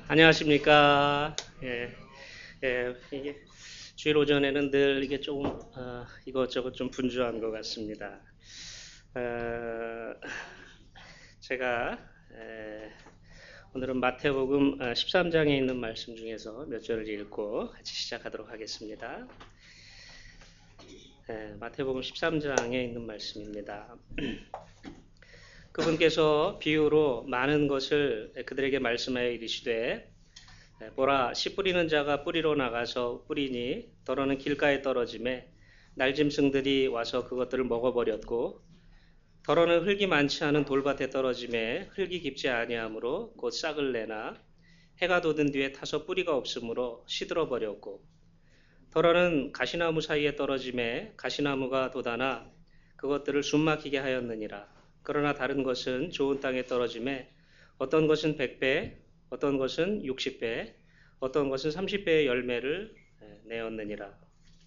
안녕하십니까. 이게 주일 오전에는 늘 이게 조금 이것저것 좀 분주한 것 같습니다. 어, 제가 오늘은 마태복음 13장에 있는 말씀 중에서 몇 절을 읽고 같이 시작하도록 하겠습니다. 마태복음 13장에 있는 말씀입니다. 그분께서 비유로 많은 것을 그들에게 말씀하여 이르시되 보라, 씨 뿌리는 자가 뿌리로 나가서 뿌리니 더러는 길가에 떨어짐에 날짐승들이 와서 그것들을 먹어버렸고, 더러는 흙이 많지 않은 돌밭에 떨어짐에 흙이 깊지 아니하므로 곧 싹을 내나 해가 돋은 뒤에 타서 뿌리가 없으므로 시들어 버렸고, 더러는 가시나무 사이에 떨어짐에 가시나무가 돋아나 그것들을 숨막히게 하였느니라. 그러나 다른 것은 좋은 땅에 떨어짐에 어떤 것은 100배, 어떤 것은 60배, 어떤 것은 30배의 열매를 내었느니라.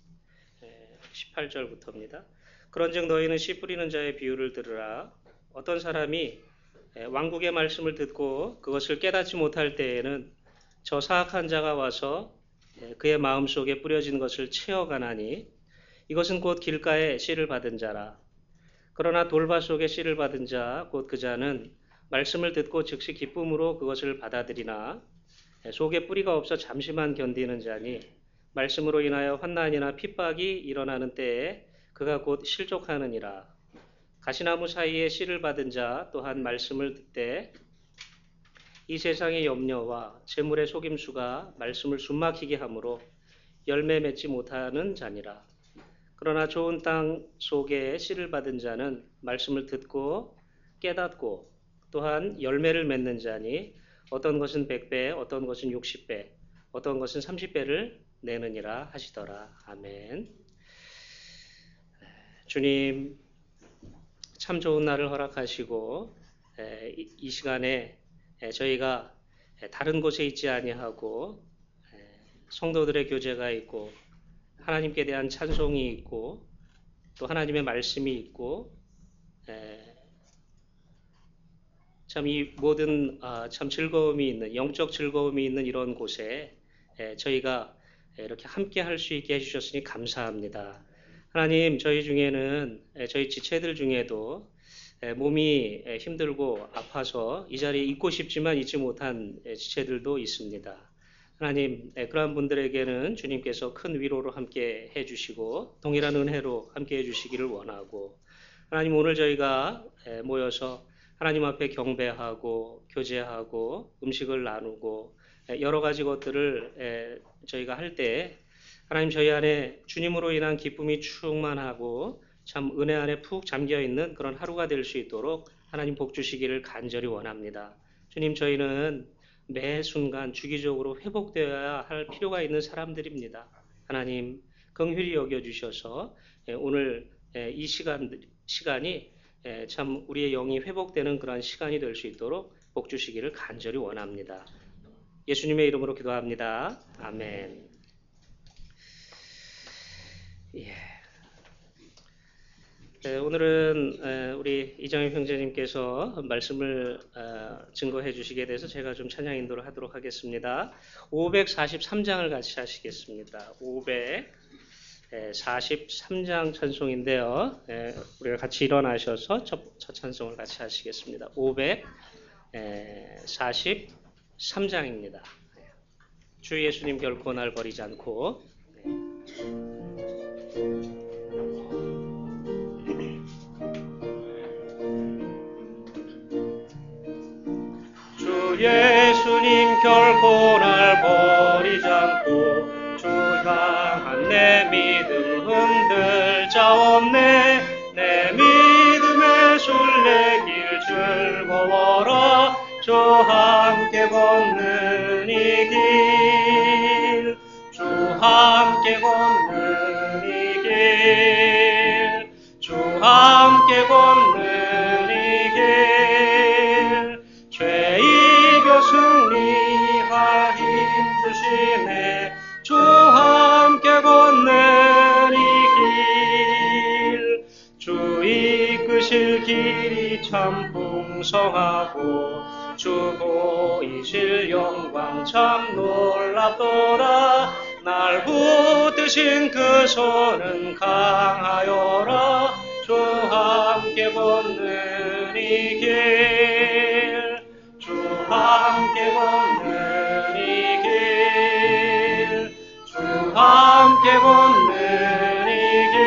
18절부터입니다. 그런즉 너희는 씨 뿌리는 자의 비유를 들으라. 어떤 사람이 왕국의 말씀을 듣고 그것을 깨닫지 못할 때에는 저 사악한 자가 와서 그의 마음속에 뿌려진 것을 채워가나니 이것은 곧 길가에 씨를 받은 자라. 그러나 돌밭 속에 씨를 받은 자 곧 그 자는 말씀을 듣고 즉시 기쁨으로 그것을 받아들이나 속에 뿌리가 없어 잠시만 견디는 자니 말씀으로 인하여 환난이나 핍박이 일어나는 때에 그가 곧 실족하느니라. 가시나무 사이에 씨를 받은 자 또한 말씀을 듣되 이 세상의 염려와 재물의 속임수가 말씀을 숨막히게 하므로 열매 맺지 못하는 자니라. 그러나 좋은 땅 속에 씨를 받은 자는 말씀을 듣고 깨닫고 또한 열매를 맺는 자니 어떤 것은 100배, 어떤 것은 60배, 어떤 것은 30배를 내느니라 하시더라. 아멘. 주님, 참 좋은 날을 허락하시고 이 시간에 저희가 다른 곳에 있지 아니하고 성도들의 교제가 있고 하나님께 대한 찬송이 있고 또 하나님의 말씀이 있고 참 이 모든 참 즐거움이 있는 영적 즐거움이 있는 이런 곳에 저희가 이렇게 함께 할 수 있게 해주셨으니 감사합니다. 하나님, 저희 중에는 저희 지체들 중에도 몸이 힘들고 아파서 이 자리에 있고 싶지만 있지 못한 지체들도 있습니다. 하나님, 그러한 분들에게는 주님께서 큰 위로로 함께 해주시고 동일한 은혜로 함께 해주시기를 원하고, 하나님, 오늘 저희가 모여서 하나님 앞에 경배하고 교제하고 음식을 나누고 여러 가지 것들을 저희가 할 때 하나님, 저희 안에 주님으로 인한 기쁨이 충만하고 참 은혜 안에 푹 잠겨있는 그런 하루가 될 수 있도록 하나님 복 주시기를 간절히 원합니다. 주님, 저희는 매 순간 주기적으로 회복되어야 할 필요가 있는 사람들입니다. 하나님, 긍휼히 여겨주셔서 오늘 이 시간이 참 우리의 영이 회복되는 그런 시간이 될 수 있도록 복 주시기를 간절히 원합니다. 예수님의 이름으로 기도합니다. 아멘. 오늘은 우리 이정희 형제님께서 말씀을 증거해 주시게 돼서 제가 좀 찬양 인도를 하도록 하겠습니다. 543장을 같이 하시겠습니다. 543장 찬송인데요. 우리가 같이 일어나셔서 첫 찬송을 같이 하시겠습니다. 543장입니다. 주 예수님 결코 날 버리지 않고. 예수님 결코 날 버리지 않고 주 향한 내 믿음 흔들 자 없네. 내 믿음의 순례길 즐거워라. 주 함께 걷는 이 길, 주 함께 걷는 이 길, 주 함께 걷는 이 길, 죄 이겨 승리할 힘 주시네. 주 함께 걷는 이 길, 주 이끄실 길이 참 풍성하고 주 보이실 영광 참 놀랍도다. 날 붙드신 그 손은 강하여라. 주 함께 걷는 이 길, 주 함께 걷는 이 길, 주 함께 걷는 이 길,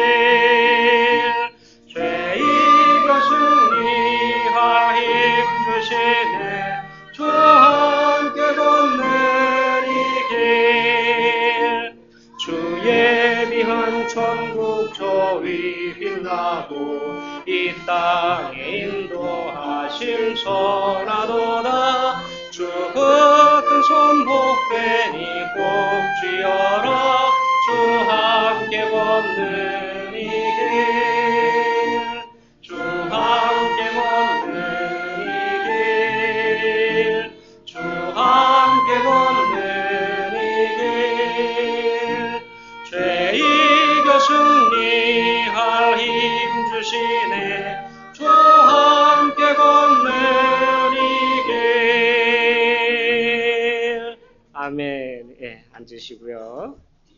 죄 이겨 승리할 힘 주시네. 주 함께 걷는 이 길, 주 예비한 천국 저위 빛나고 이 땅에 인도하심 선하도다. 주 같은 손 복되니 꼭 쥐어라. 주 함께 걷는 이 길, 주 함께 걷는 이 길, 주 함께 걷는 이 길, 죄 이겨 승리할 힘 주시네. 주 함께 걷는 이 길. 아멘. 예, 앉으시고요.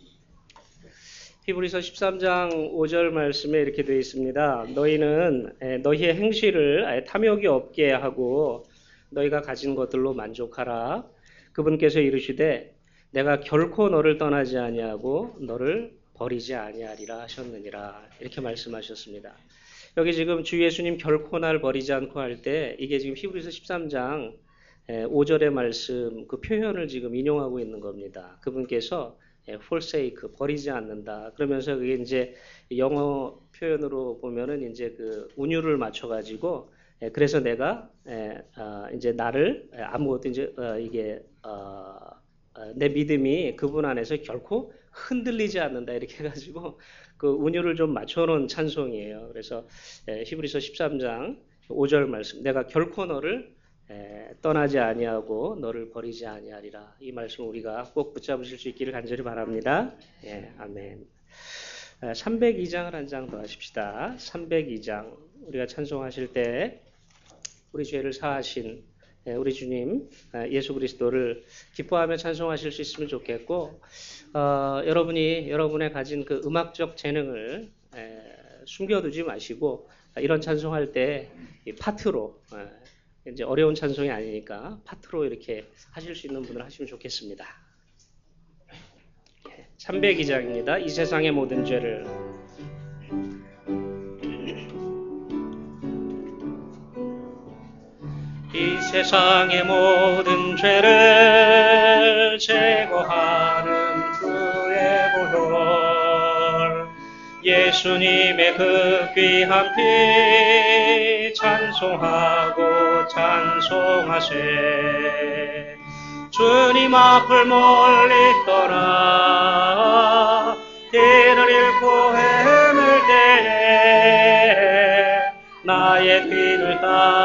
히브리서 13장 5절 말씀에 이렇게 되어 있습니다. 너희는 너희의 행실을 탐욕이 없게 하고 너희가 가진 것들로 만족하라. 그분께서 이르시되 내가 결코 너를 떠나지 아니하고 너를 버리지 아니하리라 하셨느니라. 이렇게 말씀하셨습니다. 여기 지금 주 예수님 결코 날 버리지 않고 할 때 이게 지금 히브리서 13장 5절의 말씀 그 표현을 지금 인용하고 있는 겁니다. 그분께서 forsake 버리지 않는다. 그러면서 그게 이제 영어 표현으로 보면은 이제 그 운율을 맞춰 가지고 그래서 내가 이제 나를 아무것도 이제 이게 내 믿음이 그분 안에서 결코 흔들리지 않는다 이렇게 해가지고 그 운율을 좀 맞춰놓은 찬송이에요. 그래서 히브리서 13장 5절 말씀 내가 결코 너를 떠나지 아니하고 너를 버리지 아니하리라. 이 말씀 우리가 꼭 붙잡으실 수 있기를 간절히 바랍니다. 예, 아멘. 302장을 한 장 더 하십시다. 302장 우리가 찬송하실 때 우리 죄를 사하신 우리 주님 예수 그리스도를 기뻐하며 찬송하실 수 있으면 좋겠고 여러분이 여러분의 가진 그 음악적 재능을 숨겨두지 마시고 이런 찬송할 때 이 파트로 이제 어려운 찬송이 아니니까 파트로 이렇게 하실 수 있는 분을 하시면 좋겠습니다. 302장입니다. 이 세상의 모든 죄를 이 세상의 모든 죄를 제거하는 주의 보혈 예수님의 그 귀한 피 찬송하고 찬송하세. 주님 앞을 멀리 떠나 길을 잃고 헤맬 때에 나의 뒤를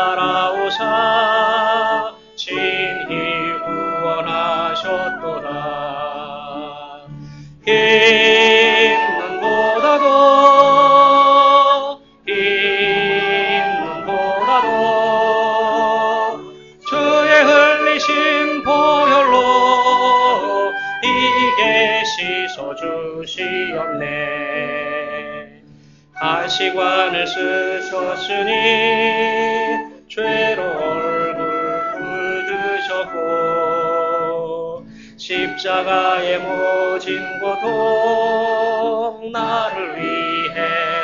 따라오사 친히 구원하셨도다. 힘보다도 주의 흘리신 보혈로 이게 씻어주시옵네. 가시관을 쓰셨으니 죄로 얼굴 붉으셨고 십자가의 모진 고통 나를 위해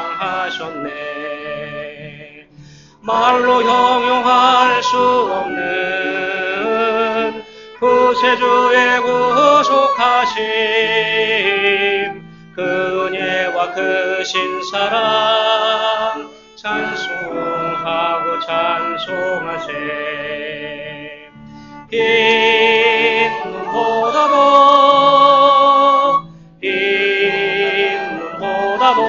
당하셨네. 말로 형용할 수 없는 구세주의 구속하심 그 은혜와 그 신사랑 찬송하고 찬송하세. 흰 눈보다도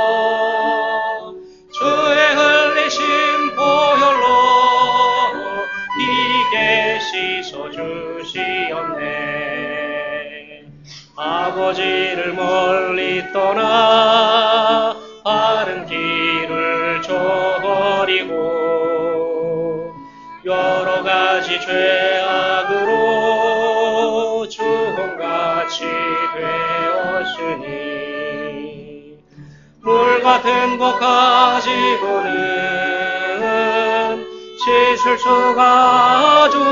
주의 흘리신 보혈로 이게 씻어주시옵네. 아버지를 멀리 떠나 바른 길을 저버리고 여러 가지 죄악으로 주홍같이 되었으니 물 같은 것 가지고는 씻을 수가 아주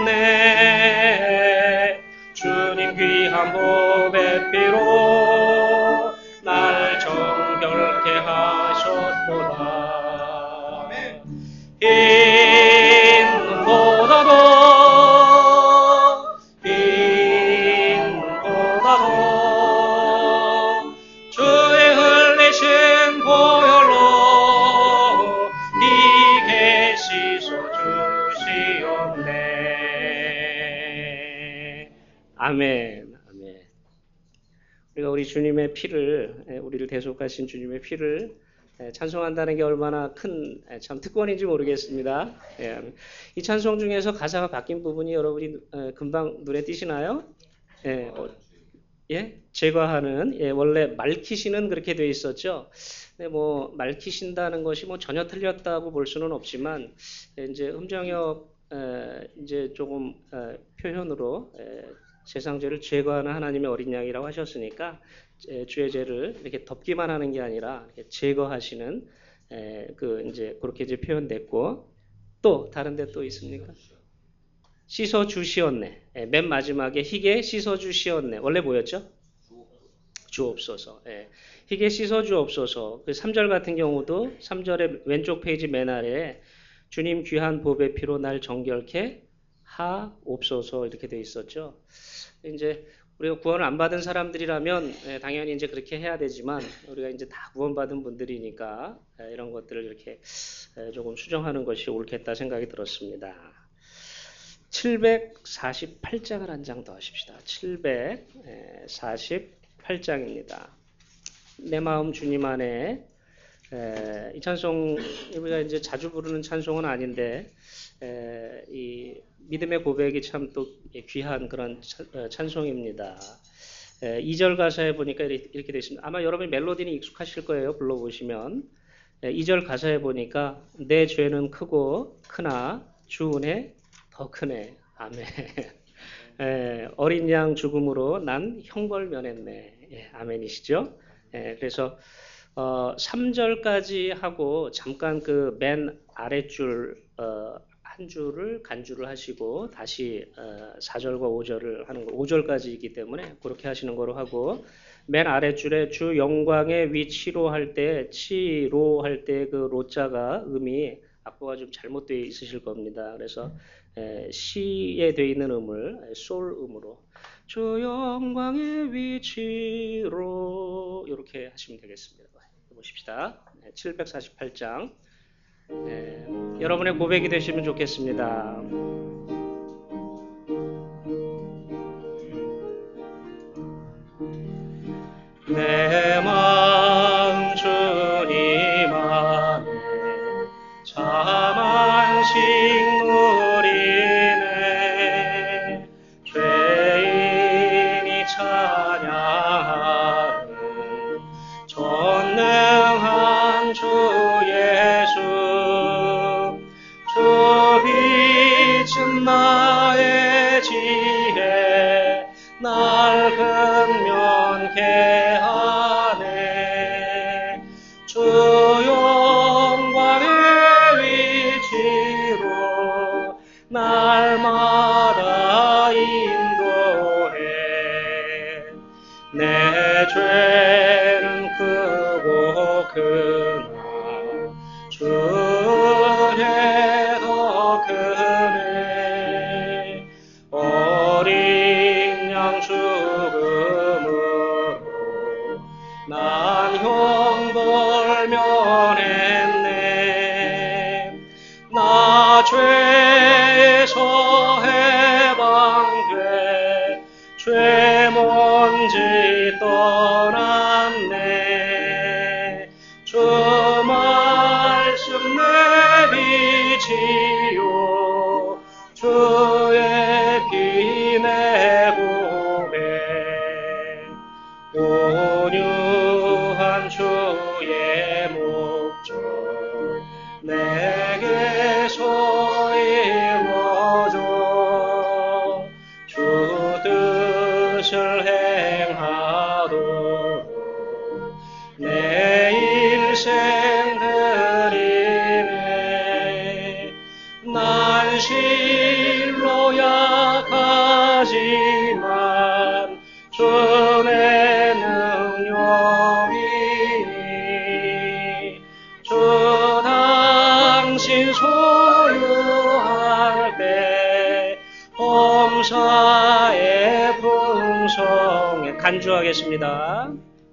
없네. 주님 귀한 보배 피로 날 정결케 하셨도다. 흰 눈보다도 주의 흘리신 보혈로 이게 씻어주시옵네. 아멘. 아멘. 우리가 우리 주님의 피를, 우리를 대속하신 주님의 피를 찬송한다는 게 얼마나 큰 참 특권인지 모르겠습니다. 이 찬송 중에서 가사가 바뀐 부분이 여러분이 금방 눈에 띄시나요? 제거하는, 원래 맑히시는 그렇게 되어 있었죠. 근데 뭐 맑히신다는 것이 뭐 전혀 틀렸다고 볼 수는 없지만 이제 음정역 이제 조금 표현으로 세상 죄를 제거하는 하나님의 어린 양이라고 하셨으니까 주의 죄를 이렇게 덮기만 하는 게 아니라 이렇게 제거하시는 그 이제 그렇게 이제 표현됐고, 또 다른 데 또 있습니까? 씻어 주시었네. 맨 마지막에 희게 씻어 주시었네. 원래 뭐였죠? 주옵소서. 희게 씻어 주옵소서. 그 3절 같은 경우도 3절의 왼쪽 페이지 맨 아래에 주님 귀한 보배 피로 날 정결케 하옵소서 이렇게 돼 있었죠. 이제 우리가 구원을 안 받은 사람들이라면 당연히 이제 그렇게 해야 되지만 우리가 이제 다 구원받은 분들이니까 이런 것들을 이렇게 조금 수정하는 것이 옳겠다 생각이 들었습니다. 748장을 한 장 더 하십시다. 748장입니다. 내 마음 주님 안에. 이 찬송 우리가 이제 자주 부르는 찬송은 아닌데 이 믿음의 고백이 참 또 귀한 그런 찬송입니다. 2절 가사에 보니까 이렇게 되어 있습니다. 아마 여러분이 멜로디는 익숙하실 거예요. 불러보시면 2절 가사에 보니까 내 죄는 크고 크나 주 은혜 더 크네. 아멘. 어린 양 죽음으로 난 형벌 면했네. 아멘이시죠? 그래서 3절까지 하고 잠깐 그 맨 아랫줄 한 줄을 간주를 하시고 다시 4절과 5절을 하는 거, 5절까지이기 때문에 그렇게 하시는 거로 하고, 맨 아랫줄에 주 영광의 위치로 할 때, 치로 할 때 그 로자가 음이 악보가 좀 잘못되어 있으실 겁니다. 그래서 시에 되어 있는 음을 솔 음으로 주 영광의 위치로 이렇게 하시면 되겠습니다. 보십시다. 748장. 여러분의 고백이 되시면 좋겠습니다. 내 마음 주님 안에 참 안식 누리네. 죄인이 찬양하는 전능한 주 예수, 주 빛은 나의 지혜 날 근면케 하네. 주 영광의 위치로 날마다 인도해. 내 죄는 크고 크나 주 은혜 더 크네. 어린 양 죽음으로 난 형벌 면했네. 나 죄에서 해방돼 죄 먼지 떠났네. 주 말씀 내 빛이요 주의 피 내 보배. 온유한 주의 목적 내게 서 현실로 약하지만 주의 능력이니 주 당신 소유할 때 범사의 풍성에 간주하겠습니다.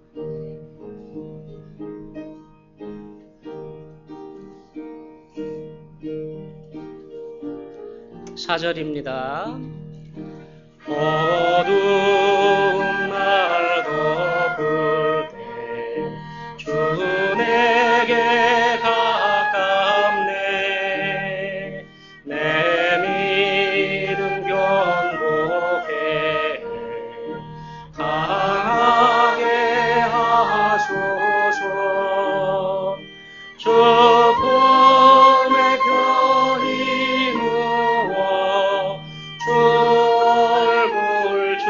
사절입니다. 어두운 날 덮을 때 주 내게 가깝네. 내 믿음 견고해 강하게 하소서. 주 품에 편히 누워 주 얼굴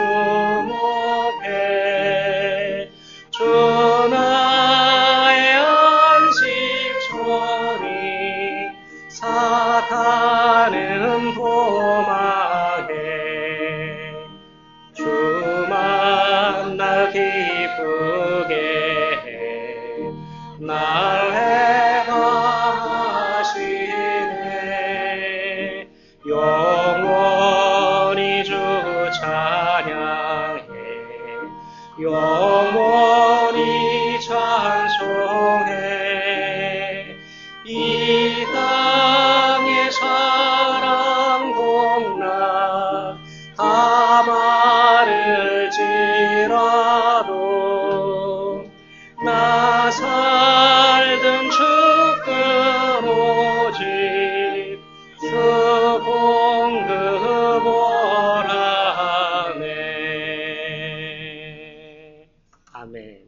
주목해. 주 나의 안식처니 사탄은 도망해. 주만 날 기쁘게 해 날 해방하시네. 영원히 주 찬양해 영원히 찬송해. 이 땅의 사랑 공락 다 마를지라도 나 살던 주금 오직 주 공급원하네. 아멘.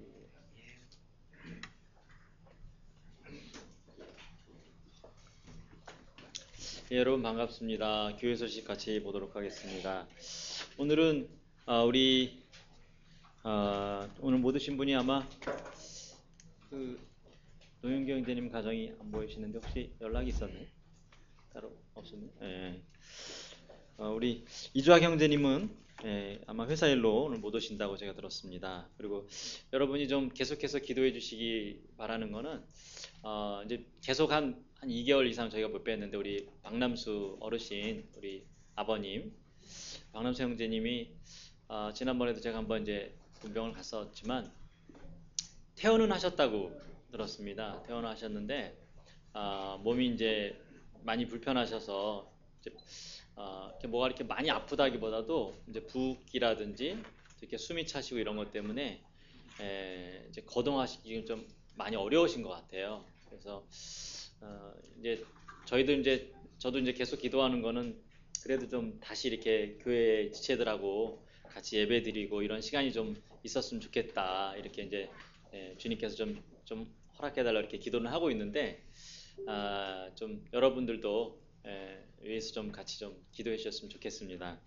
예, 여러분 반갑습니다. 교회 소식 같이 보도록 하겠습니다. 오늘은 우리 오늘 못 오신 분이 아마 그 노영기 형제님 가정이 안 보이시는데 혹시 연락이 있었나요? 따로 없었나요? 예. 우리 이주학 형제님은 아마 회사 일로 오늘 못 오신다고 제가 들었습니다. 그리고 여러분이 좀 계속해서 기도해 주시기 바라는 거는 이제 계속 한 2개월 이상 저희가 못 뵀는데 우리 박남수 어르신 우리 아버님 박남수 형제님이 지난번에도 제가 한번 이제 분병을 갔었지만 퇴원은 하셨다고 들었습니다. 퇴원을 하셨는데 몸이 이제 많이 불편하셔서 이제 이렇게 뭐가 이렇게 많이 아프다기보다도 이제 붓기라든지 이렇게 숨이 차시고 이런 것 때문에 이제 거동하시기 좀 많이 어려우신 것 같아요. 그래서 이제 저도 이제 계속 기도하는 거는 그래도 좀 다시 이렇게 교회 지체들하고 같이 예배드리고 이런 시간이 좀 있었으면 좋겠다. 이렇게 이제 주님께서 좀 허락해달라 이렇게 기도는 하고 있는데 좀 여러분들도 위해서 좀 같이 좀 기도해 주셨으면 좋겠습니다.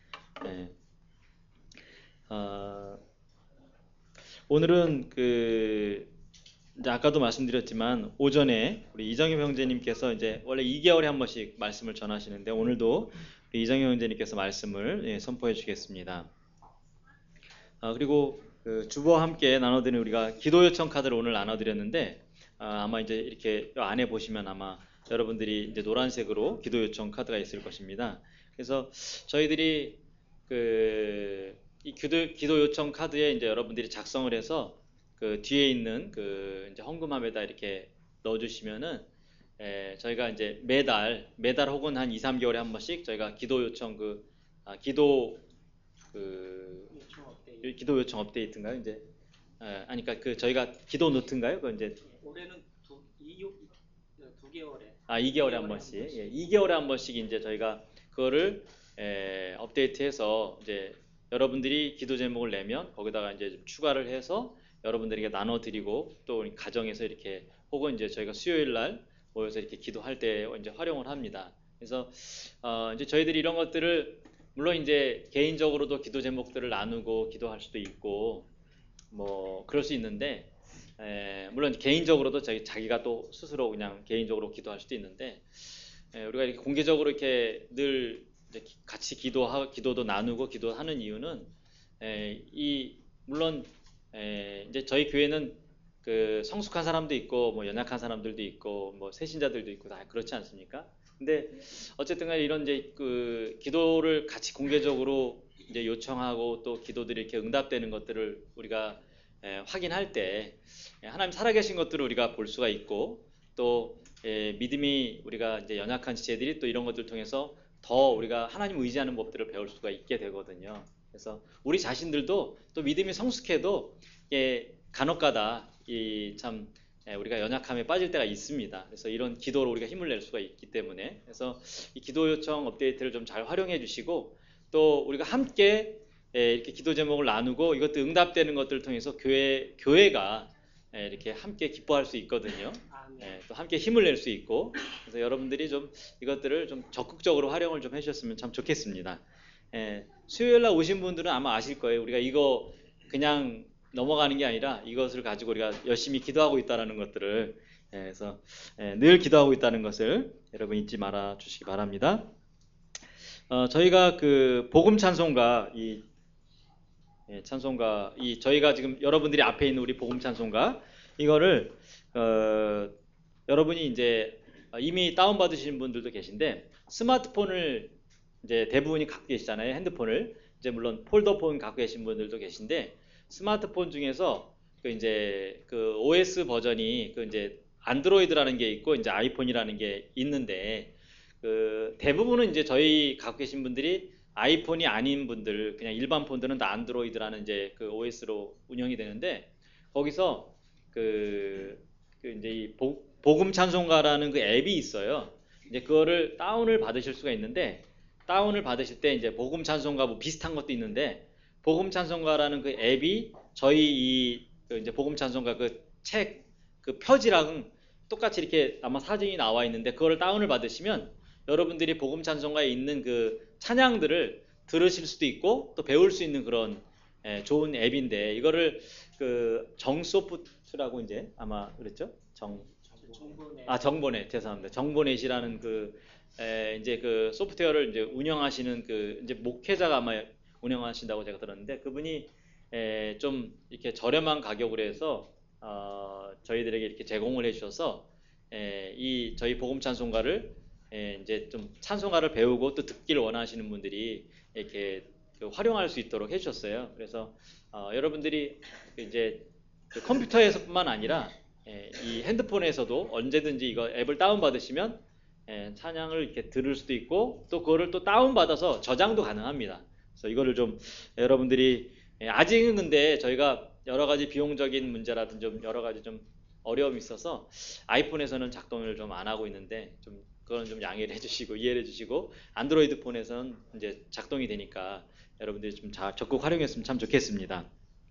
오늘은 이제 아까도 말씀드렸지만 오전에 우리 이정엽 형제님께서 이제 원래 2개월에 한 번씩 말씀을 전하시는데 오늘도 우리 이정엽 형제님께서 말씀을 선포해 주겠습니다. 그리고 주보와 함께 나눠드리는 우리가 기도 요청 카드를 오늘 나눠드렸는데 아마 이제 이렇게 안에 보시면 아마 여러분들이 이제 노란색으로 기도 요청 카드가 있을 것입니다. 그래서 저희들이 이 기도 요청 카드에 이제 여러분들이 작성을 해서 그 뒤에 있는 이제 헌금함에다 이렇게 넣어주시면은 저희가 이제 매달 혹은 한 2-3개월에 한 번씩 저희가 기도 요청 기도 요청 업데이트인가요? 이제 아니 그러니까 저희가 기도 노트인가요? 그 이제 올해는 2개월에 2개월에 한 번씩 2개월에 한 번씩 이제 저희가 그거를 업데이트해서 이제 여러분들이 기도 제목을 내면 거기다가 이제 좀 추가를 해서 여러분들에게 나눠드리고 또 가정에서 이렇게 혹은 이제 저희가 수요일 날 모여서 이렇게 기도할 때 이제 활용을 합니다. 그래서 이제 저희들이 이런 것들을 물론 이제 개인적으로도 기도 제목들을 나누고 기도할 수도 있고 뭐 그럴 수 있는데 물론 개인적으로도 자기가 또 스스로 그냥 개인적으로 기도할 수도 있는데 우리가 이렇게 공개적으로 이렇게 늘 이제 같이 기도도 나누고 기도하는 이유는 물론 이제 저희 교회는 그 성숙한 사람도 있고 뭐 연약한 사람들도 있고 뭐 새신자들도 있고 다 그렇지 않습니까? 근데 어쨌든 간에 이런 이제 그 기도를 같이 공개적으로 이제 요청하고 또 기도들이 이렇게 응답되는 것들을 우리가 확인할 때 하나님 살아계신 것들을 우리가 볼 수가 있고 또 믿음이 우리가 이제 연약한 지체들이 또 이런 것들을 통해서 더 우리가 하나님 의지하는 법들을 배울 수가 있게 되거든요. 그래서 우리 자신들도 또 믿음이 성숙해도 간혹가다 참 우리가 연약함에 빠질 때가 있습니다. 그래서 이런 기도로 우리가 힘을 낼 수가 있기 때문에 그래서 이 기도 요청 업데이트를 좀 잘 활용해 주시고 또 우리가 함께 이렇게 기도 제목을 나누고 이것도 응답되는 것들을 통해서 교회가 이렇게 함께 기뻐할 수 있거든요. 또 함께 힘을 낼 수 있고 그래서 여러분들이 좀 이것들을 좀 적극적으로 활용을 좀 해주셨으면 참 좋겠습니다. 수요일 날 오신 분들은 아마 아실 거예요. 우리가 이거 그냥 넘어가는 게 아니라 이것을 가지고 우리가 열심히 기도하고 있다는 것들을 그래서 늘 기도하고 있다는 것을 여러분 잊지 말아 주시기 바랍니다. 저희가 그 복음 찬송가 찬송가 저희가 지금 여러분들이 앞에 있는 우리 복음 찬송가 이거를 여러분이 이제 이미 다운 받으신 분들도 계신데 스마트폰을 이제 대부분이 갖고 계시잖아요. 핸드폰을 이제 물론 폴더폰 갖고 계신 분들도 계신데 스마트폰 중에서 그 이제 그 OS 버전이 그 이제 안드로이드라는 게 있고 이제 아이폰이라는 게 있는데 그 대부분은 이제 저희 갖고 계신 분들이 아이폰이 아닌 분들 그냥 일반 폰들은 다 안드로이드라는 이제 그 OS로 운영이 되는데 거기서 그 이제 이 복음 찬송가라는 그 앱이 있어요. 이제 그거를 다운을 받으실 수가 있는데 다운을 받으실 때 이제 복음 찬송가 뭐 비슷한 것도 있는데 복음 찬송가라는 그 앱이 저희 그 이제 복음 찬송가 그 책 그 표지랑 똑같이 이렇게 아마 사진이 나와 있는데 그거를 다운을 받으시면 여러분들이 복음 찬송가에 있는 그 찬양들을 들으실 수도 있고 또 배울 수 있는 그런 좋은 앱인데 이거를 그 정소프트라고 이제 아마 그랬죠? 정보넷 죄송합니다. 정보넷이라는 그 이제 그 소프트웨어를 이제 운영하시는 그 이제 목회자가 아마 운영하신다고 제가 들었는데 그분이 좀 이렇게 저렴한 가격으로 해서 저희들에게 이렇게 제공을 해주셔서 이 저희 복음 찬송가를 이제 좀 찬송가를 배우고 또 듣기를 원하시는 분들이 이렇게 그 활용할 수 있도록 해주셨어요. 그래서 여러분들이 이제 그 컴퓨터에서뿐만 아니라 이 핸드폰에서도 언제든지 이거 앱을 다운 받으시면 찬양을 이렇게 들을 수도 있고 또 그거를 또 다운 받아서 저장도 가능합니다. 그래서 이거를 좀 여러분들이 아직은 근데 저희가 여러 가지 비용적인 문제라든지 좀 여러 가지 좀 어려움이 있어서 아이폰에서는 작동을 좀 안 하고 있는데 좀 그건 좀 양해를 해주시고 이해를 해주시고 안드로이드 폰에서는 이제 작동이 되니까 여러분들이 좀 잘 적극 활용했으면 참 좋겠습니다.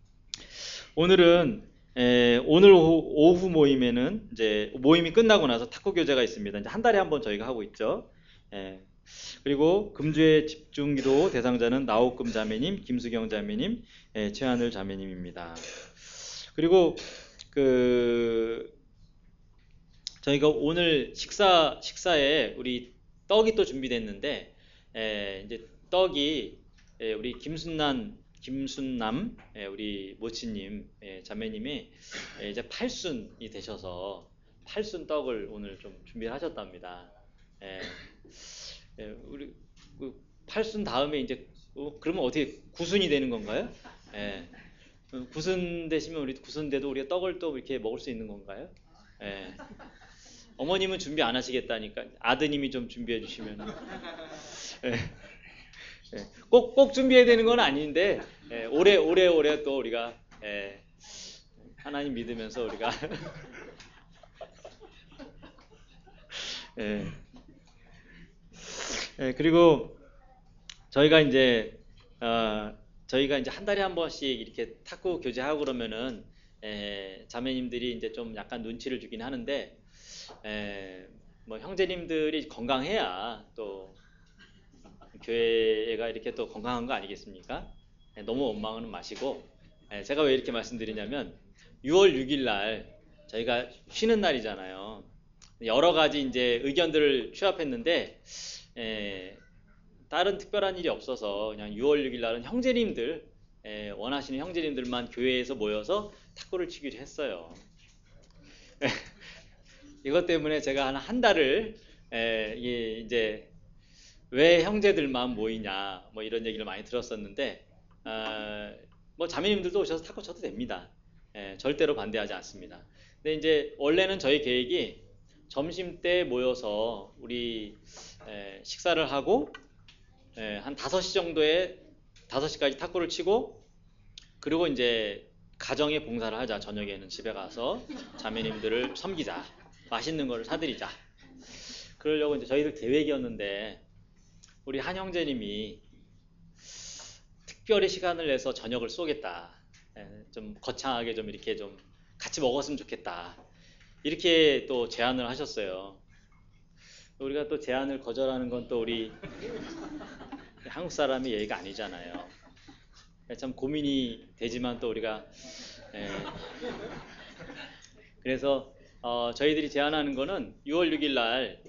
오늘은 오늘 오후 모임에는 이제 모임이 끝나고 나서 탁구 교제가 있습니다. 이제 한 달에 한 번 저희가 하고 있죠. 그리고 금주의 집중기도 대상자는 나옥금 자매님, 김수경 자매님, 최하늘 자매님입니다. 그리고 그 저희가 오늘 식사에 우리 떡이 또 준비됐는데 이제 떡이 우리 김순남 우리 모치님 자매님이 이제 8순이 되셔서 8순 떡을 오늘 좀 준비를 하셨답니다. 우리 8순 다음에 이제 그러면 어떻게 9순이 되는 건가요? 9순 되시면 우리 9순 돼도 우리가 떡을 또 이렇게 먹을 수 있는 건가요? 어머님은 준비 안 하시겠다니까 아드님이 좀 준비해 주시면 꼭 준비해야 되는 건 아닌데 오래 또 우리가 하나님 믿으면서 우리가 그리고 저희가 이제 한 달에 한 번씩 이렇게 탁구 교제하고 그러면은 자매님들이 이제 좀 약간 눈치를 주긴 하는데 뭐 형제님들이 건강해야 또 교회가 이렇게 또 건강한 거 아니겠습니까? 너무 원망은 마시고 제가 왜 이렇게 말씀드리냐면 6월 6일 날 저희가 쉬는 날이잖아요. 여러 가지 이제 의견들을 취합했는데 다른 특별한 일이 없어서 그냥 6월 6일 날은 형제님들 원하시는 형제님들만 교회에서 모여서 탁구를 치기로 했어요. 이것 때문에 제가 한 달을 이제 왜 형제들만 모이냐 뭐 이런 얘기를 많이 들었었는데 뭐 자매님들도 오셔서 탁구 쳐도 됩니다. 절대로 반대하지 않습니다. 근데 이제 원래는 저희 계획이 점심 때 모여서 우리 식사를 하고 한 5시 정도에 5시까지 탁구를 치고 그리고 이제 가정의 봉사를 하자. 저녁에는 집에 가서 자매님들을 섬기자. 맛있는 거를 사드리자. 그러려고 이제 저희들 계획이었는데 우리 한 형제님이 특별히 시간을 내서 저녁을 쏘겠다. 좀 거창하게 좀 이렇게 좀 같이 먹었으면 좋겠다. 이렇게 또 제안을 하셨어요. 우리가 또 제안을 거절하는 건 또 우리 한국 사람의 예의가 아니잖아요. 참 고민이 되지만 또 우리가 그래서 저희들이 제안하는 거는 6월 6일 날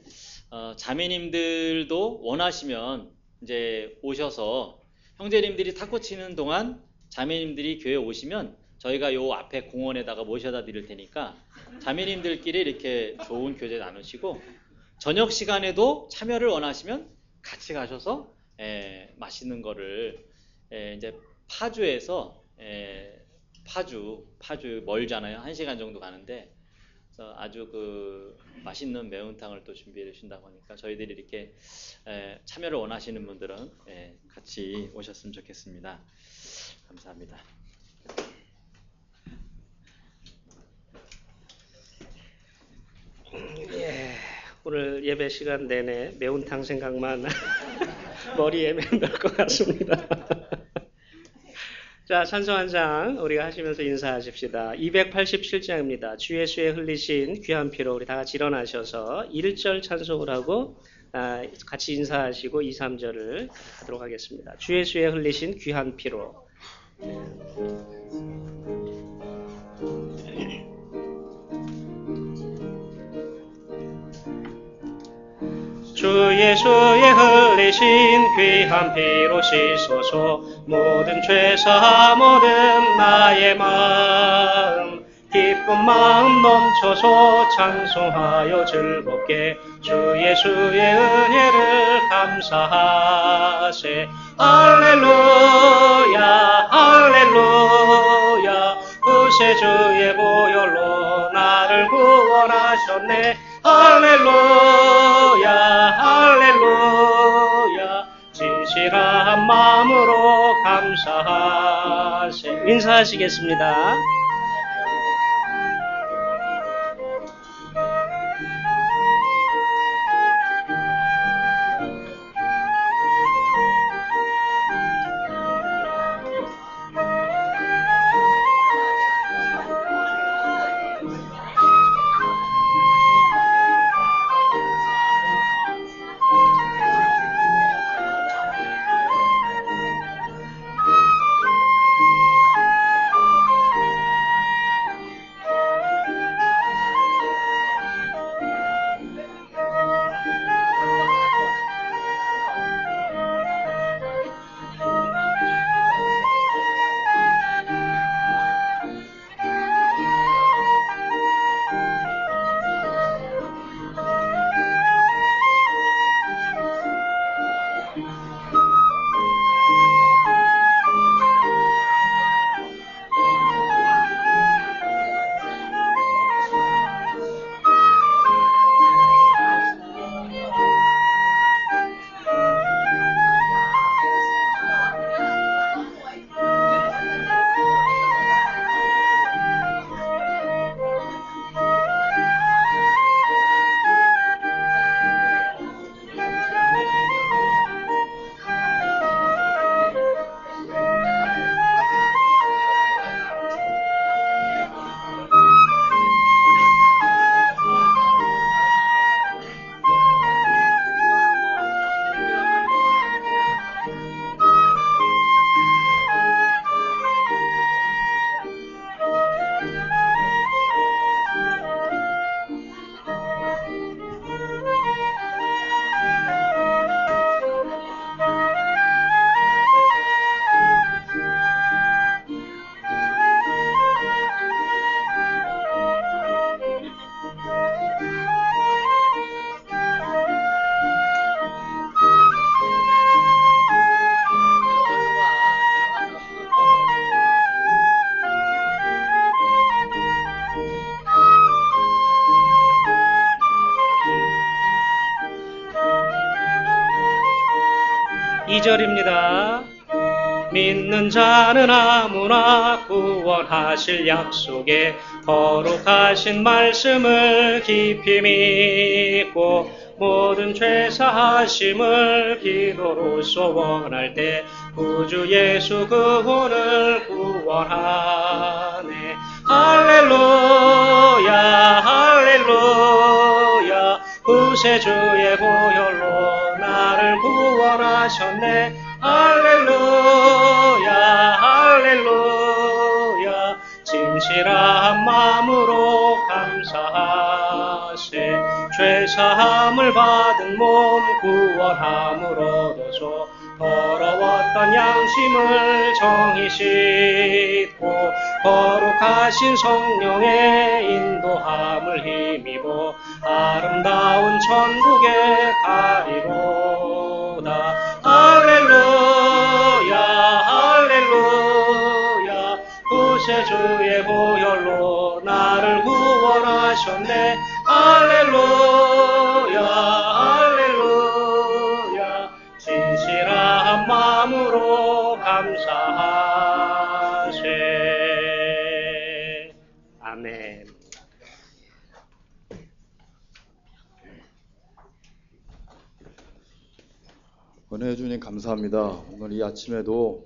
자매님들도 원하시면 이제 오셔서 형제님들이 탁구 치는 동안 자매님들이 교회 오시면 저희가 요 앞에 공원에다가 모셔다 드릴 테니까 자매님들끼리 이렇게 좋은 교제 나누시고 저녁 시간에도 참여를 원하시면 같이 가셔서 맛있는 거를 이제 파주에서 파주 멀잖아요. 1시간 정도 가는데 그래서 아주 그 맛있는 매운탕을 또 준비해 주신다고 하니까 저희들이 이렇게 참여를 원하시는 분들은 같이 오셨으면 좋겠습니다. 감사합니다. 오늘 예배 시간 내내 매운탕 생각만 머리에 맴돌 것 같습니다. 자, 찬송 한 장 우리가 하시면서 인사하십시다. 287장입니다. 주 예수의 흘리신 귀한 피로 우리 다 같이 일어나셔서 1절 찬송을 하고 같이 인사하시고 2, 3절을 하도록 하겠습니다. 주 예수의 흘리신 귀한 피로. 주 예수의 흘리신 귀한 피로 씻어서 모든 죄사 모든 나의 마음 기쁜 마음 넘쳐서 찬송하여 즐겁게 주 예수의 은혜를 감사하세. 할렐루야 할렐루야 구세주의 보혈로 나를 구원하셨네. 할렐루야 할렐루야 진실한 마음으로 감사하세. 인사하시겠습니다. 2절입니다. 믿는 자는 아무나 구원하실 약속에 거룩하신 말씀을 깊이 믿고 모든 죄 사하심을 기도로써 원할 때 구주 예수 그분을 구원하네. 할렐루야 할렐루야 구세주의 보혈로 나를 구원하셨네. 할렐루야 할렐루야 진실한 마음으로 감사하세. 죄사함을 받은 몸 구원함을 얻어서 더러웠던 양심을 정히 씻고 거룩하신 성령의 인도함을 힘입어 아름다운 천국에 가리로다. 할렐루야 할렐루야 구세주의 보혈로 나를 구원하셨네. 할렐루야 할렐루야 진실한 마음으로 감사하세. 아멘. 은혜의 주님 감사합니다. 오늘 이 아침에도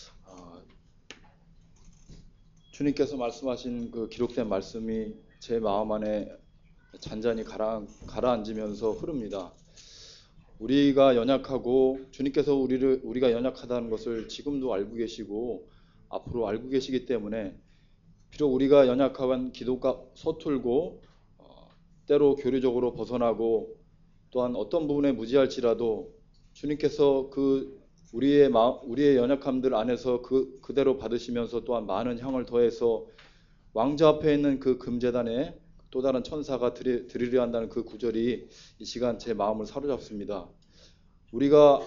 주님께서 말씀하신 그 기록된 말씀이 제 마음 안에 잔잔히 가라앉으면서 흐릅니다. 우리가 연약하고 주님께서 우리가 연약하다는 것을 지금도 알고 계시고 앞으로 알고 계시기 때문에 비록 우리가 연약한 기도가 서툴고 때로 교리적으로 벗어나고 또한 어떤 부분에 무지할지라도 주님께서 그 우리의 연약함들 안에서 그대로 받으시면서 또한 많은 향을 더해서 왕자 앞에 있는 그 금제단에 또 다른 천사가 드리려 한다는 그 구절이 이 시간 제 마음을 사로잡습니다. 우리가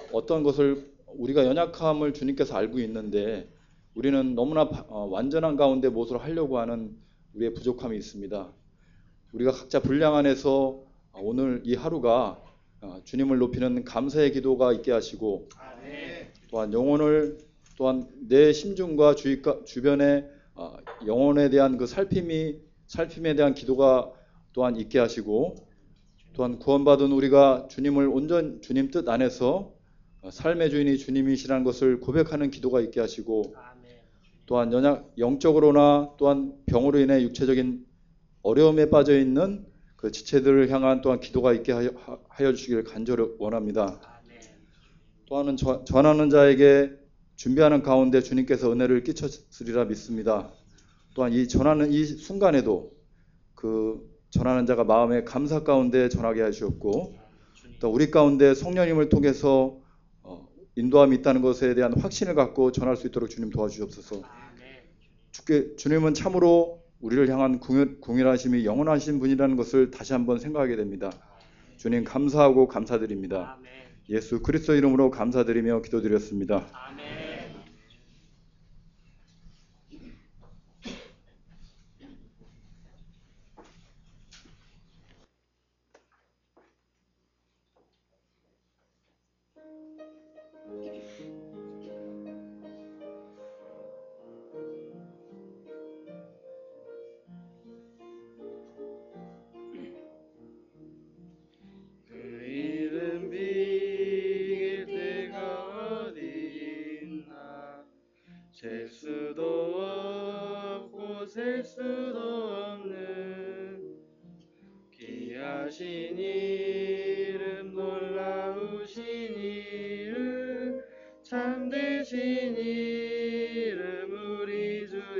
연약함을 주님께서 알고 있는데 우리는 너무나 완전한 가운데 무엇을 하려고 하는 우리의 부족함이 있습니다. 우리가 각자 분량 안에서 오늘 이 하루가 주님을 높이는 감사의 기도가 있게 하시고 또한 또한 내 심중과 주변의 영혼에 대한 그 살핌에 대한 기도가 또한 있게 하시고 또한 구원받은 우리가 주님 뜻 안에서 삶의 주인이 주님이시라는 것을 고백하는 기도가 있게 하시고 또한 영적으로나 또한 병으로 인해 육체적인 어려움에 빠져 있는 그 지체들을 향한 또한 기도가 있게 하여 주시기를 간절히 원합니다. 또한 전하는 자에게 준비하는 가운데 주님께서 은혜를 끼쳤으리라 믿습니다. 또한 이 전하는 이 순간에도 그 전하는 자가 마음의 감사 가운데 전하게 하셨고 또 우리 가운데 성령님을 통해서 인도함이 있다는 것에 대한 확신을 갖고 전할 수 있도록 주님 도와주옵소서. 주님은 참으로 우리를 향한 궁일하심이 영원하신 분이라는 것을 다시 한번 생각하게 됩니다. 주님 감사하고 감사드립니다. 예수 그리스도 이름으로 감사드리며 기도드렸습니다. 셀 수도 없고 셀 수도 없는 귀하신 이름 놀라우신 이름 참되신 이름 우리 주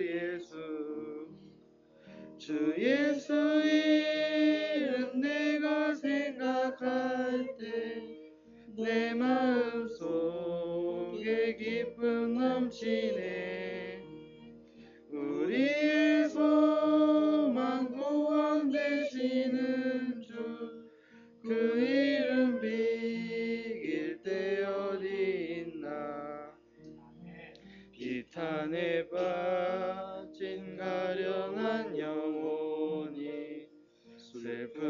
예수 이름 내가 생각할 때 내 마음속에 기쁨 넘치네. 우리의 소망 구원 되시는 주 그 이름 비길 때 어디 있나. 비탄에 빠진 가련한 영혼이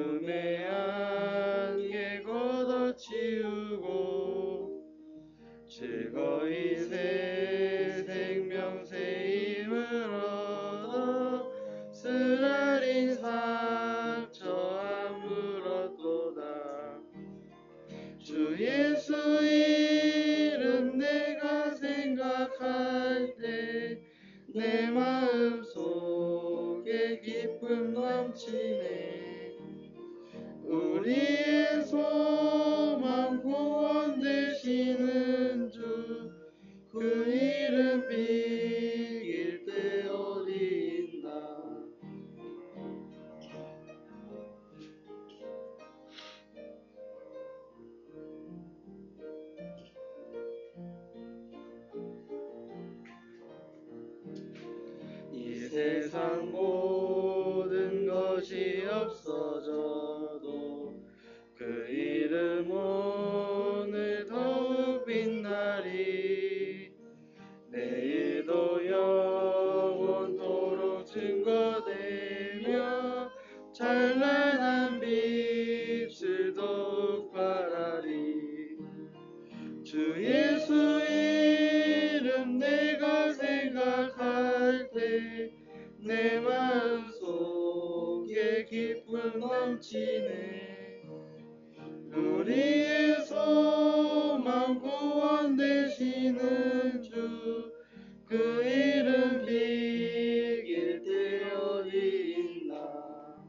슬픔의 안개 걷어치우고 즐거이 새 생명 새 힘을 얻어 쓰라린 상처 아물었도다. 주 예수 이름 내가 생각할 때 내 마음 속에 기쁨 넘치네. 우리의 소망 구원 되시는 주 그 이름 비길 때 어디 있나. 이 세상 모든 것이 없어져도 그 이름 오늘 더욱 빛나리. 내일도 영원토록 증거되며 찬란한 빛을 더욱 발하리. 주 예수 이름 내가 생각할 때 내 마음 속에 기쁨 넘치네. 우리의 소망 구원 되시는 주 그 이름 비길 때 어디 있나.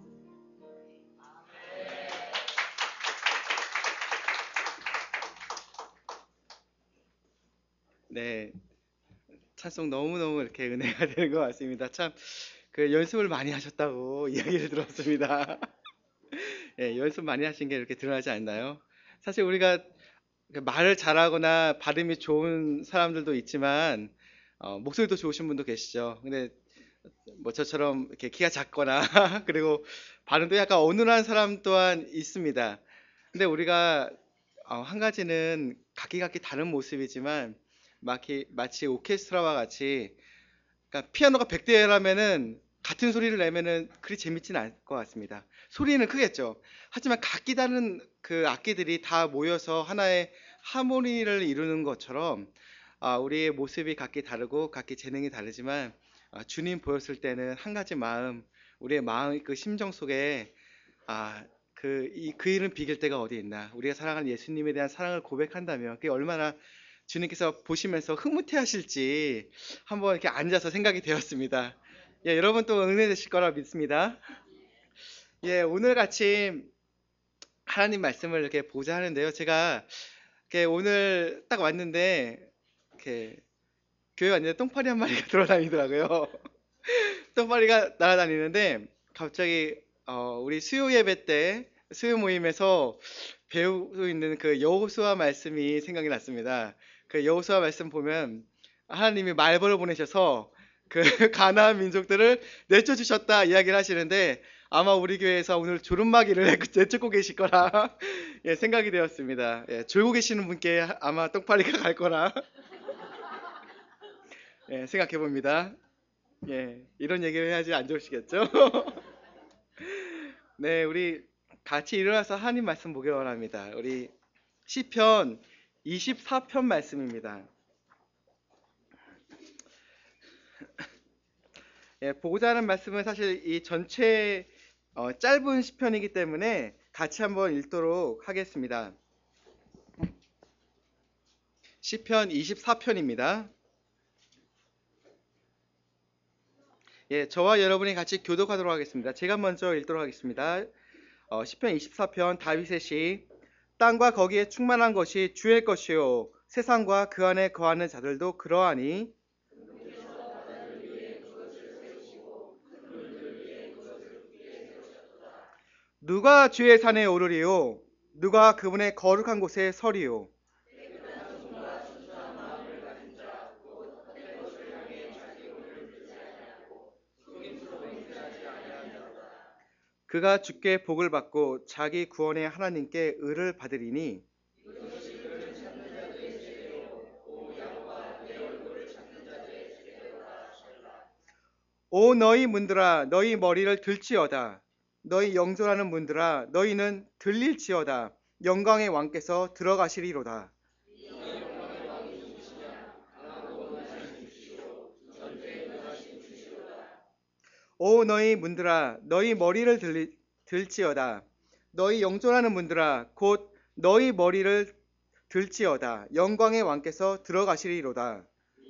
네, 찬송 너무너무 이렇게 은혜가 되는 것 같습니다. 참, 그 연습을 많이 하셨다고 이야기를 들었습니다. 예, 연습 많이 하신 게 이렇게 드러나지 않나요? 사실 우리가 말을 잘하거나 발음이 좋은 사람들도 있지만, 목소리도 좋으신 분도 계시죠. 근데 뭐 저처럼 이렇게 키가 작거나, 그리고 발음도 약간 어눌한 사람 또한 있습니다. 근데 우리가 한 가지는 각기 다른 모습이지만, 마치 오케스트라와 같이, 그러니까 피아노가 100대라면은 같은 소리를 내면은 그리 재밌지는 않을 것 같습니다. 소리는 크겠죠. 하지만 각기 다른 그 악기들이 다 모여서 하나의 하모니를 이루는 것처럼 우리의 모습이 각기 다르고 각기 재능이 다르지만 주님 보였을 때는 한 가지 마음, 우리의 마음 그 심정 속에 그 이름 비길 때가 어디 있나, 우리가 사랑하는 예수님에 대한 사랑을 고백한다면 그게 얼마나 주님께서 보시면서 흐뭇해 하실지 한번 이렇게 앉아서 생각이 되었습니다. 예, 여러분 또 은혜 되실 거라 믿습니다. 예, 오늘 같이 하나님 말씀을 이렇게 보자 하는데요. 제가 이렇게 오늘 딱 왔는데 이렇게 교회 왔는데 똥파리 한 마리가 돌아다니더라고요. 똥파리가 날아다니는데 갑자기 우리 수요 예배 때 수요 모임에서 배우고 있는 그 여호수아 말씀이 생각이 났습니다. 그 여호수아 말씀 보면 하나님이 말벌을 보내셔서 그 가나안 민족들을 내쫓으셨다 이야기를 하시는데 아마 우리 교회에서 오늘 조름마기를 내쫓고 계실 거라 예, 생각이 되었습니다. 예, 졸고 계시는 분께 아마 똥파리가 갈 거라 예, 생각해 봅니다. 예, 이런 얘기를 해야지 안 좋으시겠죠? 네, 우리 같이 일어나서 하나님 말씀 보기 원합니다. 우리 시편 24편 말씀입니다. 예, 보고자 하는 말씀은 사실 이 전체 짧은 시편이기 때문에 같이 한번 읽도록 하겠습니다. 시편 24편입니다. 예, 저와 여러분이 같이 교독하도록 하겠습니다. 제가 먼저 읽도록 하겠습니다. 시편 24편 다윗의 시. 땅과 거기에 충만한 것이 주의 것이요 세상과 그 안에 거하는 자들도 그러하니 누가 주의 산에 오르리요 누가 그분의 거룩한 곳에 서리요. 그가 주께 복을 받고 자기 구원의 하나님께 의를 받으리니 오 너희 문들아 너희 머리를 들지어다. 너희 영존하는 문들아 너희는 들릴지어다. 영광의 왕께서 들어가시리로다. 오 너희 문들아 너희 머리를 들지어다. 너희 영존하는 문들아 곧 너희 머리를 들지어다. 영광의 왕께서 들어가시리로다.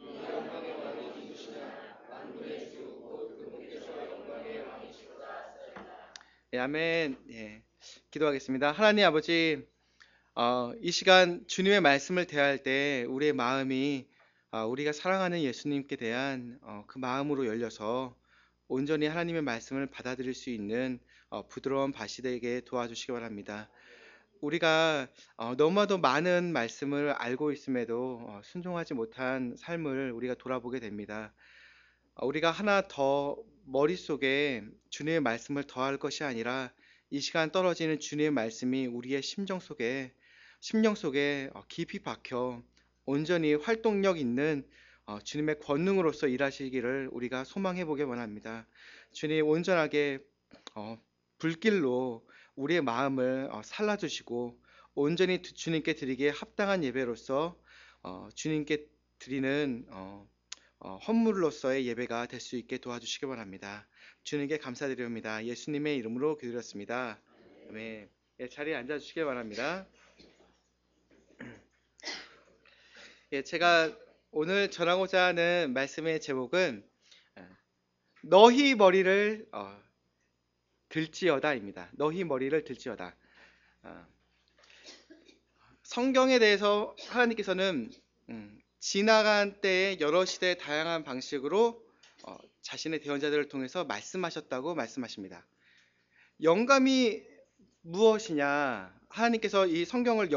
예, 아멘. 예, 기도하겠습니다. 하나님 아버지, 이 시간 주님의 말씀을 대할 때 우리의 마음이 우리가 사랑하는 예수님께 대한 그 마음으로 열려서 온전히 하나님의 말씀을 받아들일 수 있는 부드러운 밭이 되게 도와주시기 바랍니다. 우리가 너무나도 많은 말씀을 알고 있음에도 순종하지 못한 삶을 우리가 돌아보게 됩니다. 우리가 하나 더 머릿속에 주님의 말씀을 더할 것이 아니라 이 시간 떨어지는 주님의 말씀이 우리의 심령 속에 깊이 박혀 온전히 활동력 있는 주님의 권능으로서 일하시기를 우리가 소망해 보기 원합니다. 주님 온전하게 불길로 우리의 마음을 살라주시고 온전히 주님께 드리기에 합당한 예배로서 주님께 드리는 헌물로서의 예배가 될 수 있게 도와주시기 바랍니다. 주님께 감사드립니다. 예수님의 이름으로 기도드렸습니다. 아멘. 예, 자리에 앉아주시기 바랍니다. 예, 제가 오늘 전하고자 하는 말씀의 제목은 너희 머리를 들지어다입니다. 너희 머리를 들지어다. 성경에 대해서 하나님께서는 지나간 때의 여러 시대의 다양한 방식으로 자신의 대언자들을 통해서 말씀하셨다고 말씀하십니다. 영감이 무엇이냐? 하나님께서 이 성경을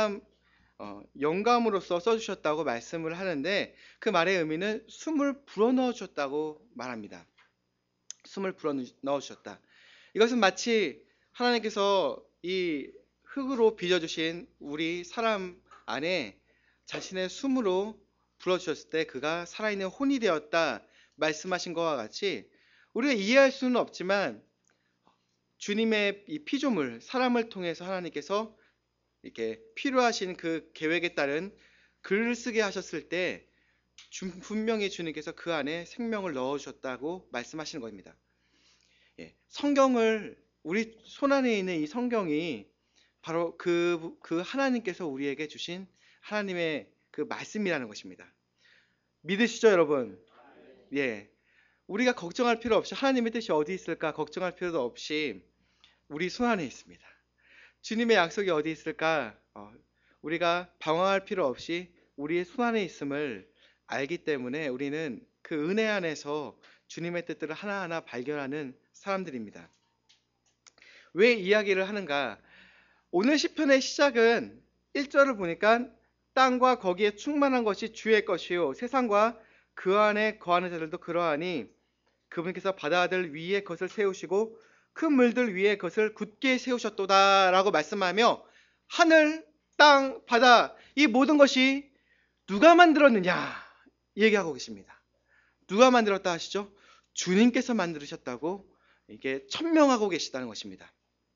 영감으로써 써주셨다고 말씀을 하는데 그 말의 의미는 숨을 불어넣어 주셨다고 말합니다. 숨을 불어넣어 주셨다. 이것은 마치 하나님께서 이 흙으로 빚어주신 우리 사람 안에 자신의 숨으로 불어주셨을 때 그가 살아있는 혼이 되었다 말씀하신 것과 같이 우리가 이해할 수는 없지만 주님의 이 피조물 사람을 통해서 하나님께서 이렇게 필요하신 그 계획에 따른 글을 쓰게 하셨을 때 분명히 주님께서 그 안에 생명을 넣어주셨다고 말씀하시는 겁니다. 예, 성경을 우리 손안에 있는 이 성경이 바로 그 하나님께서 우리에게 주신 하나님의 그 말씀이라는 것입니다. 믿으시죠, 여러분? 예, 우리가 걱정할 필요 없이 하나님의 뜻이 어디 있을까 걱정할 필요도 없이 우리 손안에 있습니다. 주님의 약속이 어디 있을까 우리가 방황할 필요 없이 우리의 손안에 있음을 알기 때문에 우리는 그 은혜 안에서 주님의 뜻들을 하나하나 발견하는 사람들입니다. 왜 이야기를 하는가? 오늘 시편의 시작은 1절을 보니까 땅과 거기에 충만한 것이 주의 것이요 세상과 그 안에 거하는 자들도 그러하니 그분께서 바다들 위에 것을 세우시고 큰 물들 위에 것을 굳게 세우셨도다 라고 말씀하며 하늘, 땅, 바다 이 모든 것이 누가 만들었느냐 얘기하고 계십니다. 누가 만들었다 하시죠? 주님께서 만드셨다고 이게 천명하고 계시다는 것입니다.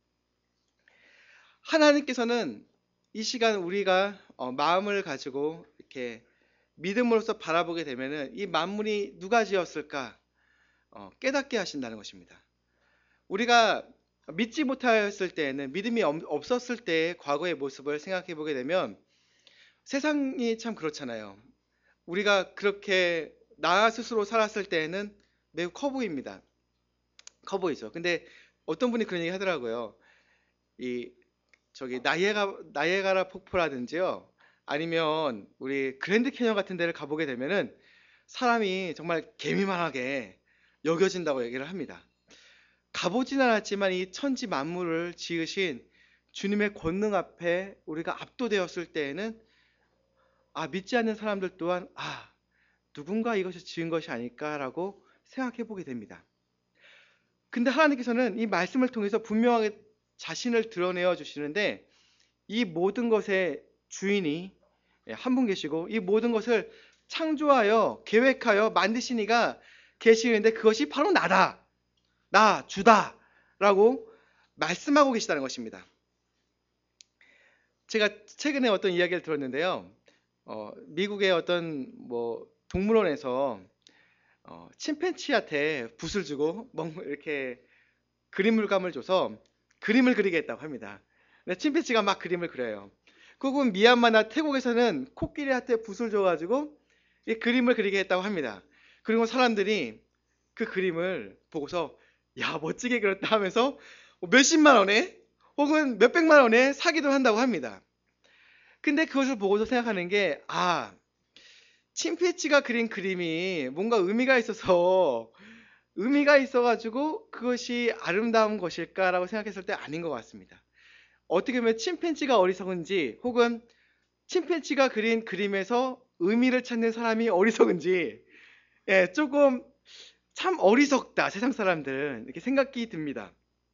하나님께서는 이 시간 우리가 마음을 가지고 이렇게 믿음으로써 바라보게 되면은 이 만물이 누가 지었을까 깨닫게 하신다는 것입니다. 우리가 믿지 못하였을 때에는 믿음이 없었을 때의 과거의 모습을 생각해 보게 되면 세상이 참 그렇잖아요. 우리가 그렇게 나 스스로 살았을 때에는 매우 커 보입니다. 커 보이죠. 근데 어떤 분이 그런 얘기 하더라고요. 저기 나이아가라 폭포라든지요. 아니면 우리 그랜드 캐년 같은 데를 가보게 되면은 사람이 정말 개미만하게 여겨진다고 얘기를 합니다. 가보진 않았지만 이 천지 만물을 지으신 주님의 권능 앞에 우리가 압도되었을 때에는 믿지 않는 사람들 또한 누군가 이것이 지은 것이 아닐까라고 생각해 보게 됩니다. 근데 하나님께서는 이 말씀을 통해서 분명하게 자신을 드러내어 주시는데 이 모든 것의 주인이 한 분 계시고 이 모든 것을 창조하여 계획하여 만드신 이가 계시는데 그것이 바로 나다. 나 주다 라고 말씀하고 계시다는 것입니다. 제가 최근에 어떤 이야기를 들었는데요. 미국의 어떤 동물원에서 침팬지한테 붓을 주고 이렇게 그림물감을 줘서 그림을 그리게 했다고 합니다. 근데 침팬지가 막 그림을 그려요. 혹은 미얀마나 태국에서는 코끼리한테 붓을 줘가지고 이 그림을 그리게 했다고 합니다. 그리고 사람들이 그 그림을 보고서 야 멋지게 그렸다 하면서 몇십만 원에 혹은 몇백만 원에 사기도 한다고 합니다. 근데 그것을 보고서 생각하는 게 침팬지가 그린 그림이 뭔가 의미가 있어가지고 그것이 아름다운 것일까라고 생각했을 때 아닌 것 같습니다. 어떻게 보면 침팬지가 어리석은지 혹은 침팬지가 그린 그림에서 의미를 찾는 사람이 어리석은지 조금 참 어리석다 세상 사람들은 이렇게 생각이 듭니다.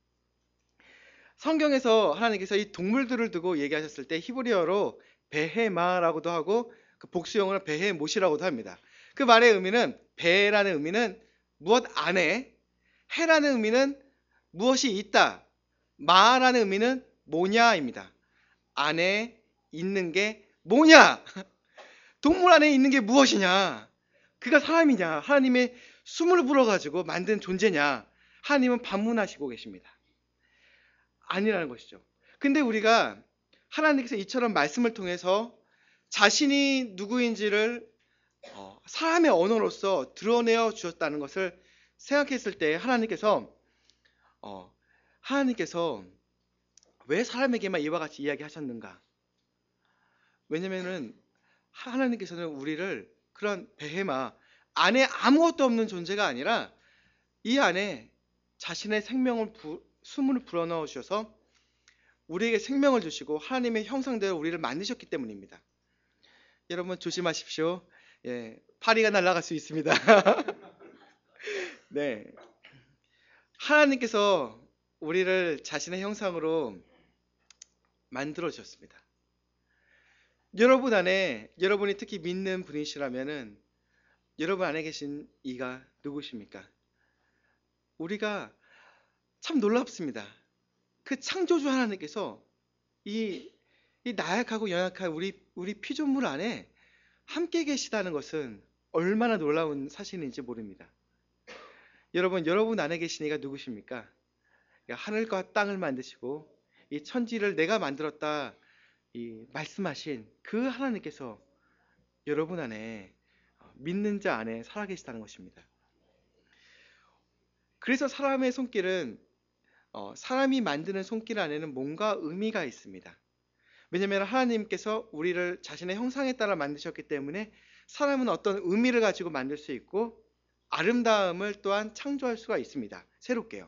성경에서 하나님께서 이 동물들을 두고 얘기하셨을 때 히브리어로 베헤마라고도 하고 그 복수형으로 베헤못이라고도 합니다. 그 말의 의미는 베라는 의미는 무엇 안에, 해라는 의미는 무엇이 있다, 마라는 의미는 뭐냐입니다. 안에 있는 게 뭐냐? 동물 안에 있는 게 무엇이냐? 그가 사람이냐? 하나님의 숨을 불어가지고 만든 존재냐? 하나님은 반문하시고 계십니다. 아니라는 것이죠. 근데 우리가 하나님께서 이처럼 말씀을 통해서 자신이 누구인지를 사람의 언어로서 드러내어 주셨다는 것을 생각했을 때 하나님께서 왜 사람에게만 이와 같이 이야기하셨는가? 왜냐면은 하나님께서는 우리를 그런 베헤마 안에 아무것도 없는 존재가 아니라 이 안에 자신의 숨을 불어넣어 주셔서 우리에게 생명을 주시고 하나님의 형상대로 우리를 만드셨기 때문입니다. 여러분 조심하십시오. 파리가 날아갈 수 있습니다. 네, 하나님께서 우리를 자신의 형상으로 만들어 주셨습니다. 여러분 안에 여러분이 특히 믿는 분이시라면은 여러분 안에 계신 이가 누구십니까? 우리가 참 놀랍습니다. 그 창조주 하나님께서 이 나약하고 연약한 우리 피조물 안에 함께 계시다는 것은 얼마나 놀라운 사실인지 모릅니다. 여러분 안에 계신 이가 누구십니까? 하늘과 땅을 만드시고 이 천지를 내가 만들었다 말씀하신 그 하나님께서 여러분 안에 믿는 자 안에 살아계시다는 것입니다. 그래서 사람의 손길은 사람이 만드는 손길 안에는 뭔가 의미가 있습니다. 왜냐하면 하나님께서 우리를 자신의 형상에 따라 만드셨기 때문에 사람은 어떤 의미를 가지고 만들 수 있고 아름다움을 또한 창조할 수가 있습니다. 새롭게요.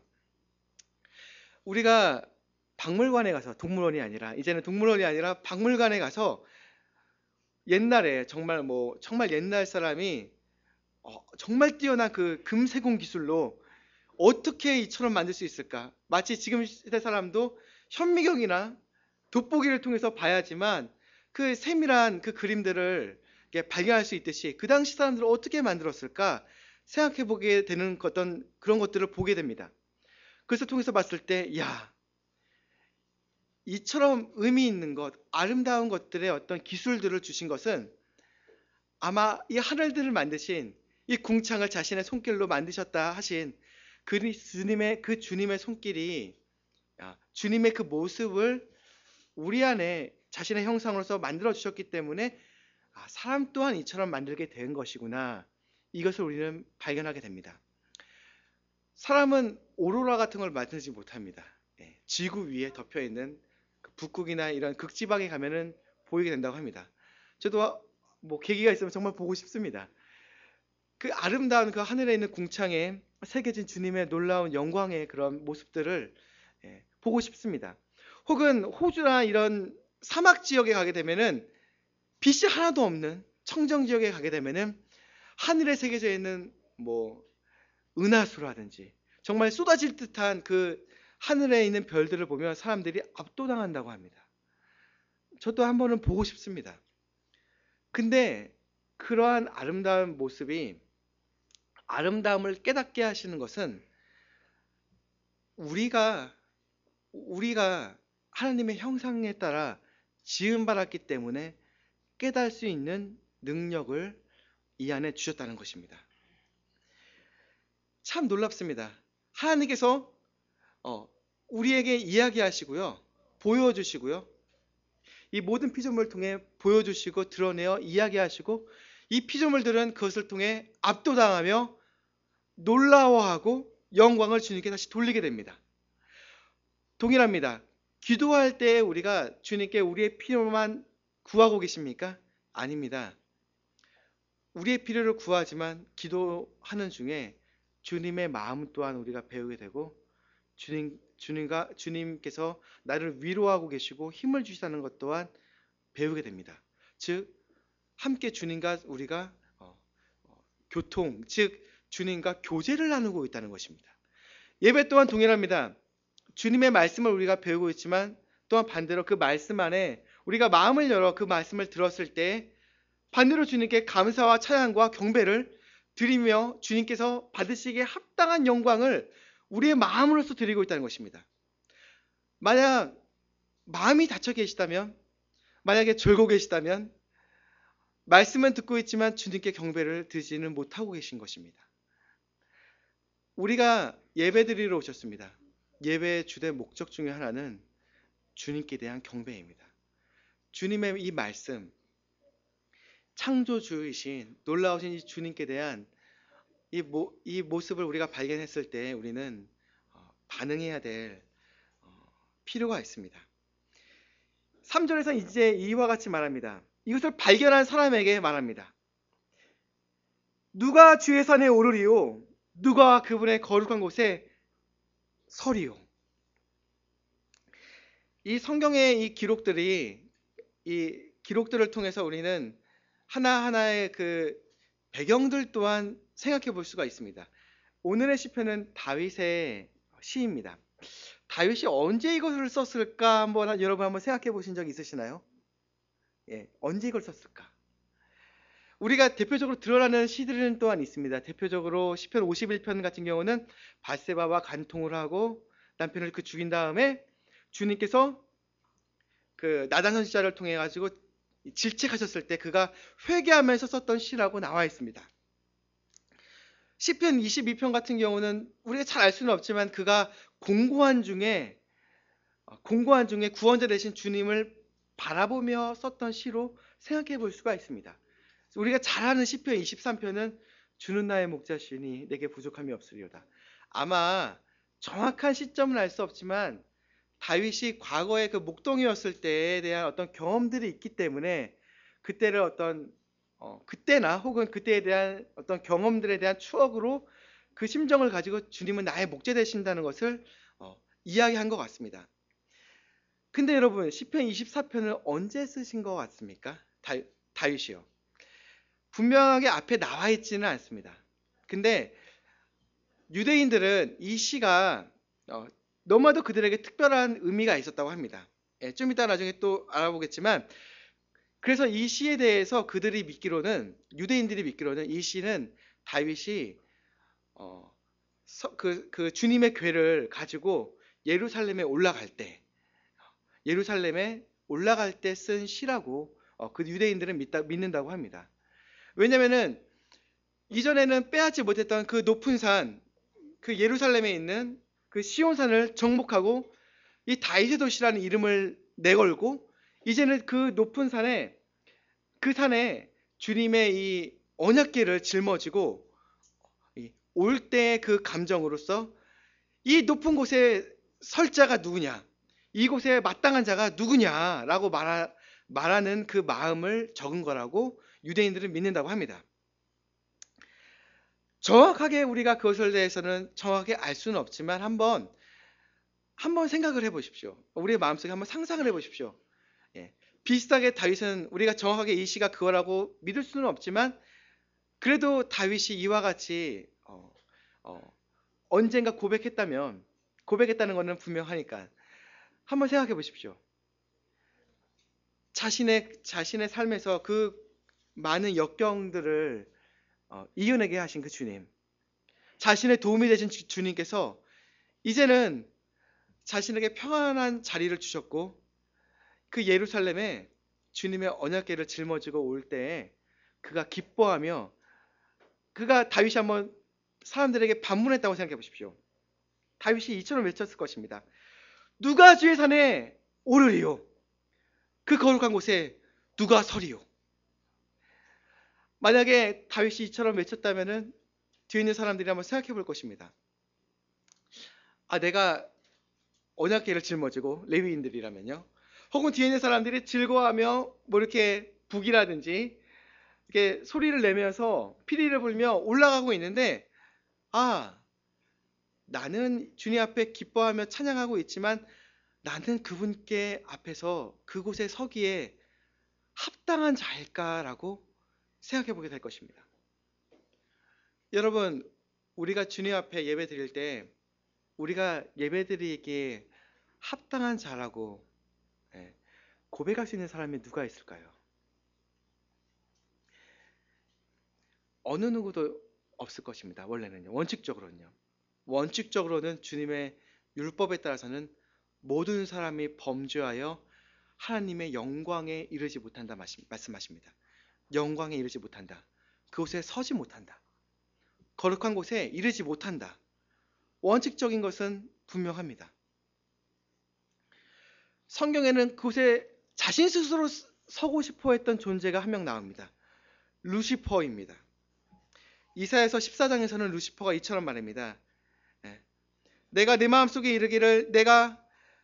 우리가 박물관에 가서 이제는 동물원이 아니라 박물관에 가서 옛날에 정말 옛날 사람이 정말 뛰어난 그 금세공 기술로 어떻게 이처럼 만들 수 있을까? 마치 지금 시대 사람도 현미경이나 돋보기를 통해서 봐야지만 그 세밀한 그 그림들을 발견할 수 있듯이 그 당시 사람들은 어떻게 만들었을까 생각해 보게 되는 그런 것들을 보게 됩니다. 그래서 통해서 봤을 때 이처럼 의미 있는 것, 아름다운 것들의 어떤 기술들을 주신 것은 아마 이 하늘들을 만드신 이 궁창을 자신의 손길로 만드셨다 하신 주님의 손길이 주님의 그 모습을 우리 안에 자신의 형상으로서 만들어 주셨기 때문에 사람 또한 이처럼 만들게 된 것이구나. 이것을 우리는 발견하게 됩니다. 사람은 오로라 같은 걸 만들지 못합니다. 지구 위에 덮여 있는 북극이나 이런 극지방에 가면은 보이게 된다고 합니다. 저도 계기가 있으면 정말 보고 싶습니다. 그 아름다운 그 하늘에 있는 궁창에 새겨진 주님의 놀라운 영광의 그런 모습들을 보고 싶습니다. 혹은 호주나 이런 사막 지역에 가게 되면은 빛이 하나도 없는 청정 지역에 가게 되면은 하늘에 새겨져 있는 은하수라든지 정말 쏟아질 듯한 그 하늘에 있는 별들을 보면 사람들이 압도당한다고 합니다. 저도 한 번은 보고 싶습니다. 근데 그러한 아름다운 모습이 아름다움을 깨닫게 하시는 것은 우리가 하나님의 형상에 따라 지음받았기 때문에 깨달을 수 있는 능력을 이 안에 주셨다는 것입니다. 참 놀랍습니다. 하나님께서 우리에게 이야기하시고요, 보여주시고요, 이 모든 피조물을 통해 보여주시고 드러내어 이야기하시고, 이 피조물들은 그것을 통해 압도당하며 놀라워하고 영광을 주님께 다시 돌리게 됩니다. 동일합니다. 기도할 때 우리가 주님께 우리의 필요만 구하고 계십니까? 아닙니다. 우리의 필요를 구하지만 기도하는 중에 주님의 마음 또한 우리가 배우게 되고, 주님께서 나를 위로하고 계시고 힘을 주시다는 것 또한 배우게 됩니다. 즉 함께 주님과 우리가 교통, 즉 주님과 교제를 나누고 있다는 것입니다. 예배 또한 동일합니다. 주님의 말씀을 우리가 배우고 있지만 또한 반대로 그 말씀 안에 우리가 마음을 열어 그 말씀을 들었을 때 반대로 주님께 감사와 찬양과 경배를 드리며 주님께서 받으시기에 합당한 영광을 우리의 마음으로서 드리고 있다는 것입니다. 만약 마음이 닫혀 계시다면, 만약에 졸고 계시다면 말씀은 듣고 있지만 주님께 경배를 드리지는 못하고 계신 것입니다. 우리가 예배드리러 오셨습니다. 예배의 주된 목적 중에 하나는 주님께 대한 경배입니다. 주님의 이 말씀, 창조주이신 놀라우신 이 주님께 대한 이 모습을 우리가 발견했을 때 우리는 반응해야 될 필요가 있습니다. 3절에서 이제 이와 같이 말합니다. 이것을 발견한 사람에게 말합니다. 누가 주의 산에 오르리요? 누가 그분의 거룩한 곳에 서리요? 이 성경의 이 기록들을 통해서 우리는 하나하나의 그 배경들 또한 생각해 볼 수가 있습니다. 오늘의 시편은 다윗의 시입니다. 다윗이 언제 이것을 썼을까 여러분 한번 생각해 보신 적 있으시나요? 언제 이걸 썼을까? 우리가 대표적으로 드러나는 시들은 또한 있습니다. 대표적으로 시편 51편 같은 경우는 밧세바와 간통을 하고 남편을 죽인 다음에 주님께서 그 나단 선지자를 통해 가지고 질책하셨을 때 그가 회개하면서 썼던 시라고 나와 있습니다. 시편 22편 같은 경우는 우리가 잘 알 수는 없지만 그가 공고한 중에 구원자 되신 주님을 바라보며 썼던 시로 생각해 볼 수가 있습니다. 우리가 잘 아는 시편 23편은 주는 나의 목자시니 내게 부족함이 없으리로다. 아마 정확한 시점은 알 수 없지만 다윗이 과거에 그 목동이었을 때에 대한 어떤 경험들이 있기 때문에 그때를 그때나 혹은 그때에 대한 어떤 경험들에 대한 추억으로 그 심정을 가지고 주님은 나의 목자 되신다는 것을 이야기한 것 같습니다. 근데 여러분 시편 24편을 언제 쓰신 것 같습니까? 다윗이요. 분명하게 앞에 나와 있지는 않습니다. 근데 유대인들은 이 시가 너무나도 그들에게 특별한 의미가 있었다고 합니다. 좀 이따 나중에 또 알아보겠지만, 그래서 이 시에 대해서 유대인들이 믿기로는 이 시는 다윗이 그 주님의 궤를 가지고 예루살렘에 올라갈 때 쓴 시라고 그 유대인들은 믿는다고 합니다. 왜냐면은 이전에는 빼앗지 못했던 그 높은 산, 그 예루살렘에 있는 그 시온산을 정복하고 이 다윗의 도시라는 이름을 내걸고 이제는 그 높은 산에 주님의 이 언약궤를 짊어지고 올 때의 그 감정으로서 이 높은 곳에 설 자가 누구냐, 이곳에 마땅한 자가 누구냐라고 말하는 그 마음을 적은 거라고 유대인들은 믿는다고 합니다. 정확하게 우리가 그것에 대해서는 정확하게 알 수는 없지만 한번 생각을 해보십시오. 우리의 마음속에 한번 상상을 해보십시오. 비슷하게 다윗은 우리가 정확하게 이 시가 그거라고 믿을 수는 없지만 그래도 다윗이 이와 같이 언젠가 고백했다는 것은 분명하니까 한번 생각해 보십시오. 자신의 삶에서 그 많은 역경들을 이겨내게 하신 그 주님, 자신의 도움이 되신 주님께서 이제는 자신에게 평안한 자리를 주셨고 그 예루살렘에 주님의 언약궤를 짊어지고 올 때에 그가 기뻐하며, 그가 다윗이 한번 사람들에게 반문했다고 생각해 보십시오. 다윗이 이처럼 외쳤을 것입니다. 누가 주의 산에 오르리요? 그 거룩한 곳에 누가 서리요? 만약에 다윗이 이처럼 외쳤다면은 뒤에 있는 사람들이 한번 생각해 볼 것입니다. 내가 언약궤를 짊어지고 레위인들이라면요. 혹은 뒤에 있는 사람들이 즐거워하며 뭐 이렇게 북이라든지 이렇게 소리를 내면서 피리를 불며 올라가고 있는데 나는 주님 앞에 기뻐하며 찬양하고 있지만 나는 그분께 앞에서 그곳에 서기에 합당한 자일까라고 생각해 보게 될 것입니다. 여러분, 우리가 주님 앞에 예배 드릴 때 우리가 예배 드리기에 합당한 자라고 고백할 수 있는 사람이 누가 있을까요? 어느 누구도 없을 것입니다. 원래는요. 원칙적으로는 주님의 율법에 따라서는 모든 사람이 범죄하여 하나님의 영광에 이르지 못한다 말씀하십니다. 영광에 이르지 못한다. 그곳에 서지 못한다. 거룩한 곳에 이르지 못한다. 원칙적인 것은 분명합니다. 성경에는 그곳에 자신 스스로 서고 싶어 했던 존재가 한 명 나옵니다. 루시퍼입니다. 이사야서 14장에서는 루시퍼가 이처럼 말합니다. 내가 내 마음속에 이르기를 내가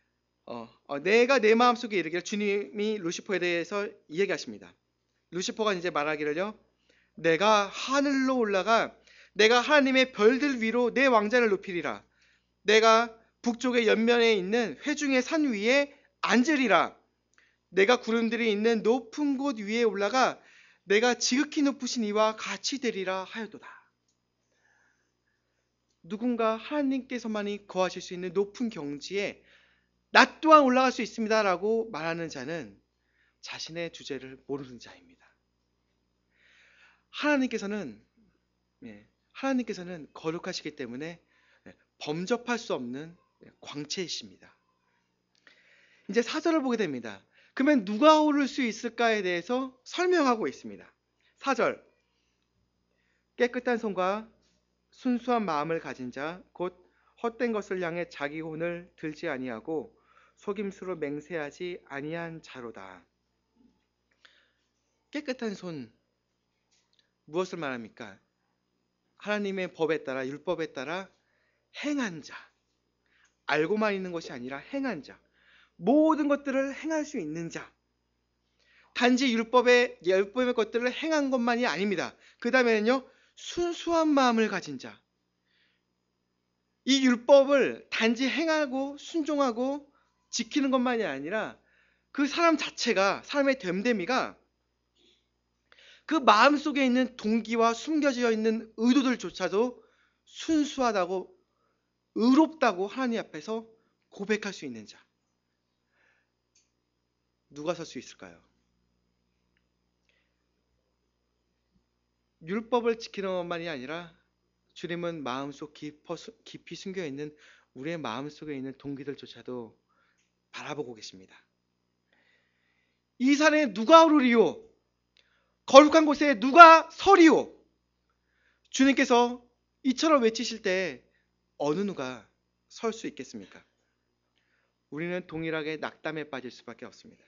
내 마음속에 이르기를 주님이 루시퍼에 대해서 이야기하십니다. 루시퍼가 이제 말하기를요. 내가 하늘로 올라가 내가 하나님의 별들 위로 내 왕자를 높이리라. 내가 북쪽의 연면에 있는 회중의 산 위에 앉으리라. 내가 구름들이 있는 높은 곳 위에 올라가 내가 지극히 높으신 이와 같이 되리라 하였도다. 누군가 하나님께서만이 거하실 수 있는 높은 경지에 나 또한 올라갈 수 있습니다 라고 말하는 자는 자신의 주제를 모르는 자입니다. 하나님께서는 거룩하시기 때문에 범접할 수 없는 광채이십니다. 이제 4절을 보게 됩니다. 그러면 누가 오를 수 있을까에 대해서 설명하고 있습니다. 4절, 깨끗한 손과 순수한 마음을 가진 자, 곧 헛된 것을 향해 자기 혼을 들지 아니하고 속임수로 맹세하지 아니한 자로다. 깨끗한 손, 무엇을 말합니까? 하나님의 법에 따라, 율법에 따라 행한 자, 알고만 있는 것이 아니라 행한 자, 모든 것들을 행할 수 있는 자, 단지 율법의 것들을 행한 것만이 아닙니다. 그 다음에는요, 순수한 마음을 가진 자. 이 율법을 단지 행하고 순종하고 지키는 것만이 아니라 그 사람 자체가, 사람의 됨됨이가 그 마음속에 있는 동기와 숨겨져 있는 의도들조차도 순수하다고, 의롭다고 하나님 앞에서 고백할 수 있는 자. 누가 설 수 있을까요? 율법을 지키는 것만이 아니라 주님은 마음속 깊이 숨겨있는 우리의 마음속에 있는 동기들조차도 바라보고 계십니다. 이 산에 누가 오르리요? 거룩한 곳에 누가 서리요? 주님께서 이처럼 외치실 때 어느 누가 설 수 있겠습니까? 우리는 동일하게 낙담에 빠질 수밖에 없습니다.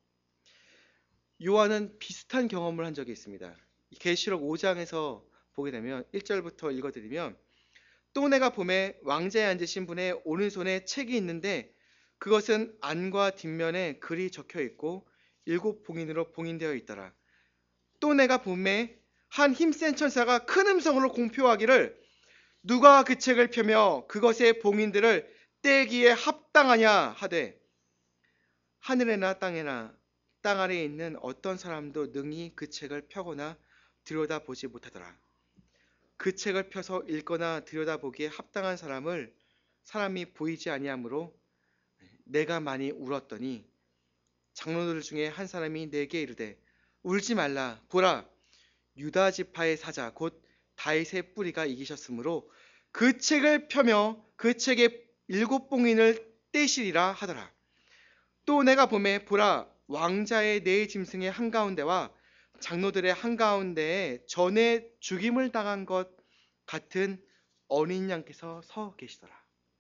요한은 비슷한 경험을 한 적이 있습니다. 계시록 5장에서 보게 되면 1절부터 읽어드리면, 또 내가 봄에 왕자에 앉으신 분의 오른손에 책이 있는데 그것은 안과 뒷면에 글이 적혀 있고 7 봉인으로 봉인되어 있더라. 또 내가 봄에 한 힘센 천사가 큰 음성으로 공표하기를 누가 그 책을 펴며 그것의 봉인들을 떼기에 합당하냐 하되 하늘에나 땅에나 땅 아래에 있는 어떤 사람도 능히 그 책을 펴거나 들여다보지 못하더라. 그 책을 펴서 읽거나 들여다보기에 합당한 사람이 보이지 아니하므로 내가 많이 울었더니 장로들 중에 한 사람이 내게 이르되 울지 말라. 보라, 유다 지파의 사자 곧 다윗의 뿌리가 이기셨으므로 그 책을 펴며 그 책의 7 봉인을 떼시리라 하더라. 또 내가 보매 보라, 왕자의 네 짐승의 한가운데와 장로들의 한가운데에 전에 죽임을 당한 것 같은 어린 양께서 서 계시더라.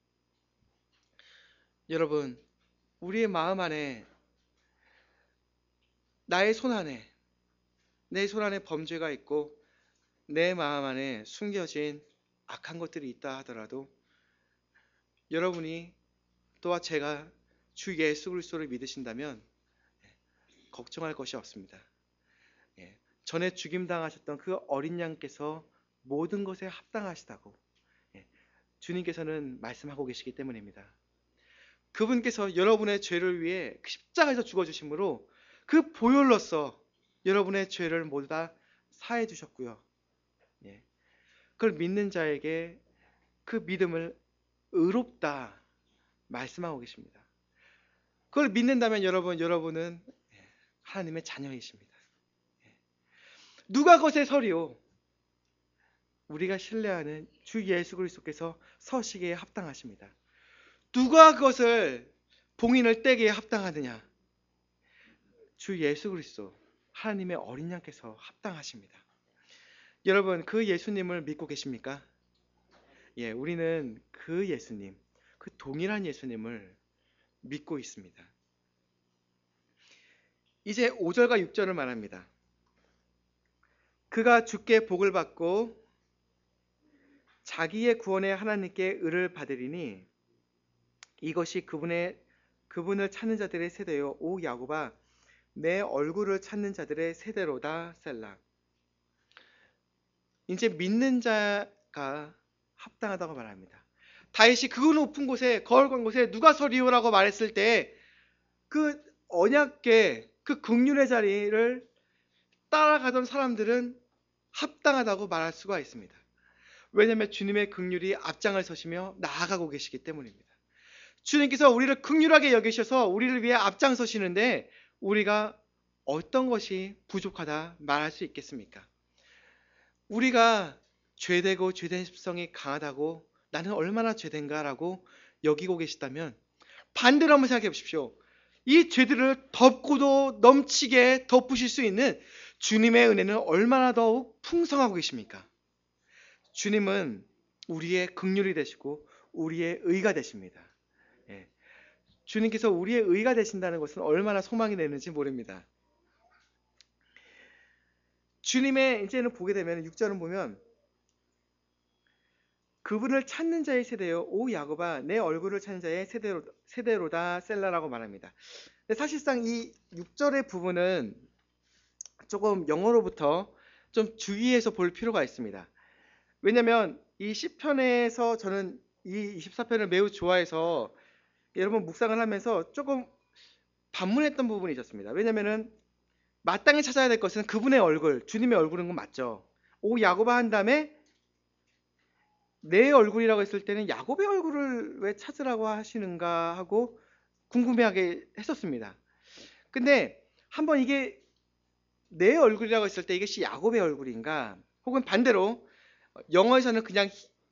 여러분, 우리의 마음 안에, 나의 손 안에, 내 손 안에 범죄가 있고 내 마음 안에 숨겨진 악한 것들이 있다 하더라도 여러분이 또한 제가 주 예수 그리스도를 믿으신다면 걱정할 것이 없습니다. 전에 죽임당하셨던 그 어린 양께서 모든 것에 합당하시다고 주님께서는 말씀하고 계시기 때문입니다. 그분께서 여러분의 죄를 위해 십자가에서 죽어주심으로 그 보혈로서 여러분의 죄를 모두 다 사해 주셨고요. 그걸 믿는 자에게 그 믿음을 의롭다 말씀하고 계십니다. 그걸 믿는다면 여러분은 하나님의 자녀이십니다. 누가 것의 서리요? 우리가 신뢰하는 주 예수 그리스도께서 서시기에 합당하십니다. 누가 그것을 봉인을 떼기에 합당하느냐? 주 예수 그리스도 하나님의 어린 양께서 합당하십니다. 여러분, 그 예수님을 믿고 계십니까? 우리는 그 예수님, 그 동일한 예수님을 믿고 있습니다. 이제 5절과 6절을 말합니다. 그가 주께 복을 받고 자기의 구원에 하나님께 의를 받으리니 이것이 그분을 찾는 자들의 세대요. 오 야곱아, 내 얼굴을 찾는 자들의 세대로다. 셀라. 이제 믿는 자가 합당하다고 말합니다. 다윗이 그 높은 곳에, 거룩한 곳에 누가 서리오라고 말했을 때 그 언약궤, 그 긍휼의 자리를 따라가던 사람들은 합당하다고 말할 수가 있습니다. 왜냐하면 주님의 긍휼이 앞장을 서시며 나아가고 계시기 때문입니다. 주님께서 우리를 긍휼하게 여기셔서 우리를 위해 앞장서시는데 우리가 어떤 것이 부족하다 말할 수 있겠습니까? 우리가 죄되고 죄된 습성이 강하다고 나는 얼마나 죄된가라고 여기고 계시다면 반대로 한번 생각해 보십시오. 이 죄들을 덮고도 넘치게 덮으실 수 있는 주님의 은혜는 얼마나 더욱 풍성하고 계십니까? 주님은 우리의 긍휼이 되시고 우리의 의가 되십니다. 주님께서 우리의 의가 되신다는 것은 얼마나 소망이 되는지 모릅니다. 주님의 이제는 보게 되면 6절은 보면 그분을 찾는 자의 세대요. 오 야곱아, 내 얼굴을 찾는 자의 세대로다. 셀라라고 말합니다. 근데 사실상 이 6절의 부분은 조금 영어로부터 좀 주의해서 볼 필요가 있습니다. 왜냐하면 이 시편에서 저는 이 24편을 매우 좋아해서 여러분 묵상을 하면서 조금 반문했던 부분이 있었습니다. 왜냐하면 마땅히 찾아야 될 것은 그분의 얼굴, 주님의 얼굴인 건 맞죠. 오 야곱아 한 다음에 내 얼굴이라고 했을 때는 야곱의 얼굴을 왜 찾으라고 하시는가 하고 궁금해하게 했었습니다. 근데 한번 이게 내 얼굴이라고 했을 때 이것이 야곱의 얼굴인가 혹은 반대로 영어에서는 그냥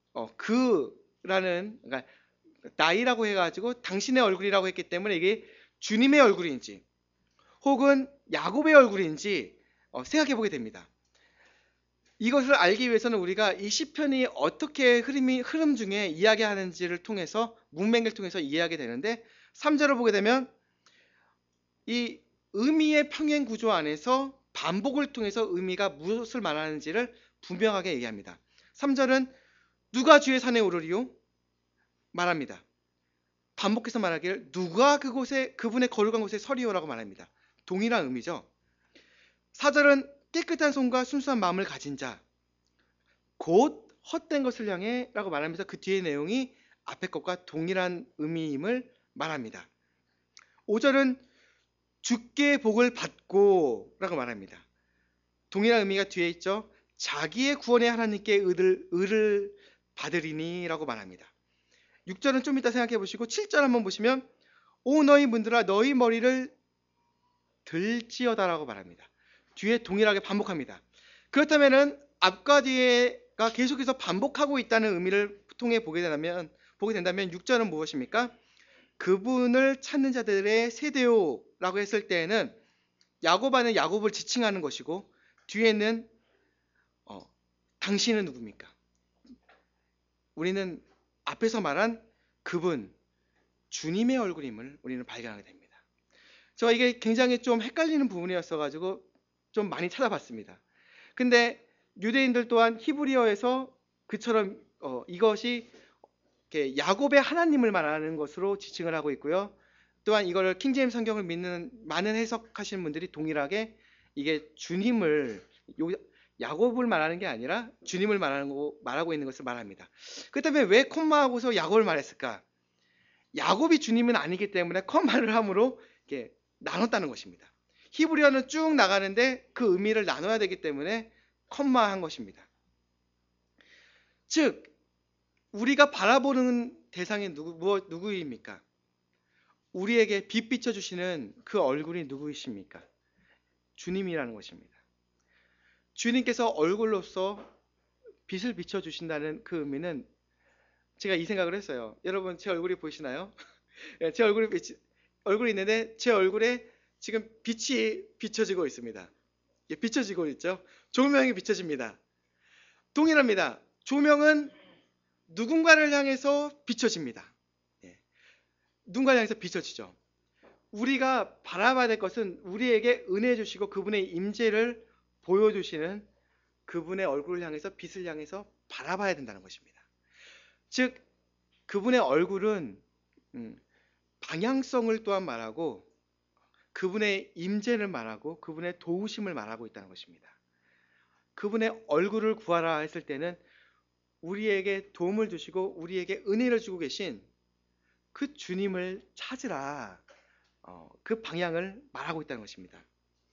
그라는, 그러니까 나이라고 해가지고 당신의 얼굴이라고 했기 때문에 이게 주님의 얼굴인지 혹은 야곱의 얼굴인지 생각해 보게 됩니다. 이것을 알기 위해서는 우리가 이 시편이 어떻게 흐름 중에 이야기하는지를 통해서 문맥을 통해서 이해하게 되는데 3절을 보게 되면 이 의미의 평행 구조 안에서 반복을 통해서 의미가 무엇을 말하는지를 분명하게 얘기합니다. 3절은 누가 주의 산에 오르리요? 말합니다. 반복해서 말하기를 누가 그분의 거룩한 곳에 서리오라고 말합니다. 동일한 의미죠. 4절은 깨끗한 손과 순수한 마음을 가진 자, 곧 헛된 것을 향해 라고 말하면서 그 뒤의 내용이 앞의 것과 동일한 의미임을 말합니다. 5절은 주께 복을 받고 라고 말합니다. 동일한 의미가 뒤에 있죠. 자기의 구원에 하나님께 의를 받으리니 라고 말합니다. 6절은 좀 이따 생각해 보시고 7절 한번 보시면 오 너희 문들아 너희 머리를 들지어다 라고 말합니다. 뒤에 동일하게 반복합니다. 그렇다면 앞과 뒤에가 계속해서 반복하고 있다는 의미를 통해 보게 된다면 6절은 무엇입니까? 그분을 찾는 자들의 세대요 라고 했을 때에는 야곱아는 야곱을 지칭하는 것이고 뒤에는 당신은 누굽니까? 우리는 앞에서 말한 그분, 주님의 얼굴임을 우리는 발견하게 됩니다. 제가 이게 굉장히 좀 헷갈리는 부분이었어가지고 좀 많이 찾아봤습니다. 근데 유대인들 또한 히브리어에서 그처럼 이것이 이렇게 야곱의 하나님을 말하는 것으로 지칭을 하고 있고요. 또한 이거를 킹제임스 성경을 믿는 많은 해석하시는 분들이 동일하게 이게 주님을 야곱을 말하는 게 아니라 주님을 말하고 있는 것을 말합니다. 그렇다면 왜 콤마하고서 야곱을 말했을까? 야곱이 주님은 아니기 때문에 콤마를 함으로 이렇게 나눴다는 것입니다. 히브리어는 쭉 나가는데 그 의미를 나눠야 되기 때문에 콤마한 것입니다. 즉 우리가 바라보는 대상이 누구입니까? 우리에게 빛 비춰주시는 그 얼굴이 누구이십니까? 주님이라는 것입니다. 주님께서 얼굴로서 빛을 비춰주신다는 그 의미는 제가 이 생각을 했어요. 여러분 제 얼굴이 보이시나요? 제 얼굴이 있는데 제 얼굴에 지금 빛이 비춰지고 있습니다. 비춰지고 있죠. 조명이 비춰집니다. 동일합니다. 조명은 누군가를 향해서 비춰집니다. 누군가를 향해서 비춰지죠. 우리가 바라봐야 될 것은 우리에게 은혜 주시고 그분의 임재를 보여주시는 그분의 얼굴을 향해서 빛을 향해서 바라봐야 된다는 것입니다. 즉 그분의 얼굴은 방향성을 또한 말하고 그분의 임재를 말하고 그분의 도우심을 말하고 있다는 것입니다. 그분의 얼굴을 구하라 했을 때는 우리에게 도움을 주시고 우리에게 은혜를 주고 계신 그 주님을 찾으라, 그 방향을 말하고 있다는 것입니다.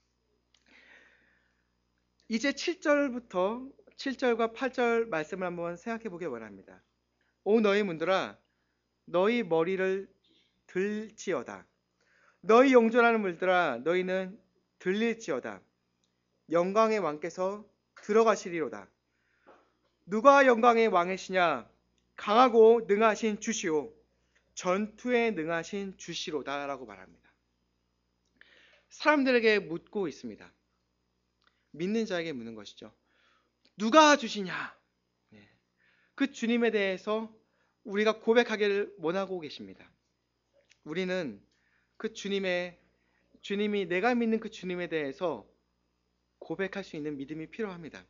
이제 7절과 8절 말씀을 한번 생각해 보기 원합니다. 오 너희 문들아 너희 머리를 들지어다. 너희 영존하는 물들아 너희는 들릴지어다. 영광의 왕께서 들어가시리로다. 누가 영광의 왕이시냐? 강하고 능하신 주시오. 전투에 능하신 주시로다 라고 말합니다. 사람들에게 묻고 있습니다. 믿는 자에게 묻는 것이죠. 누가 주시냐? 그 주님에 대해서 우리가 고백하기를 원하고 계십니다. 우리는 그 주님이 내가 믿는 그 주님에 대해서 고백할 수 있는 믿음이 필요합니다.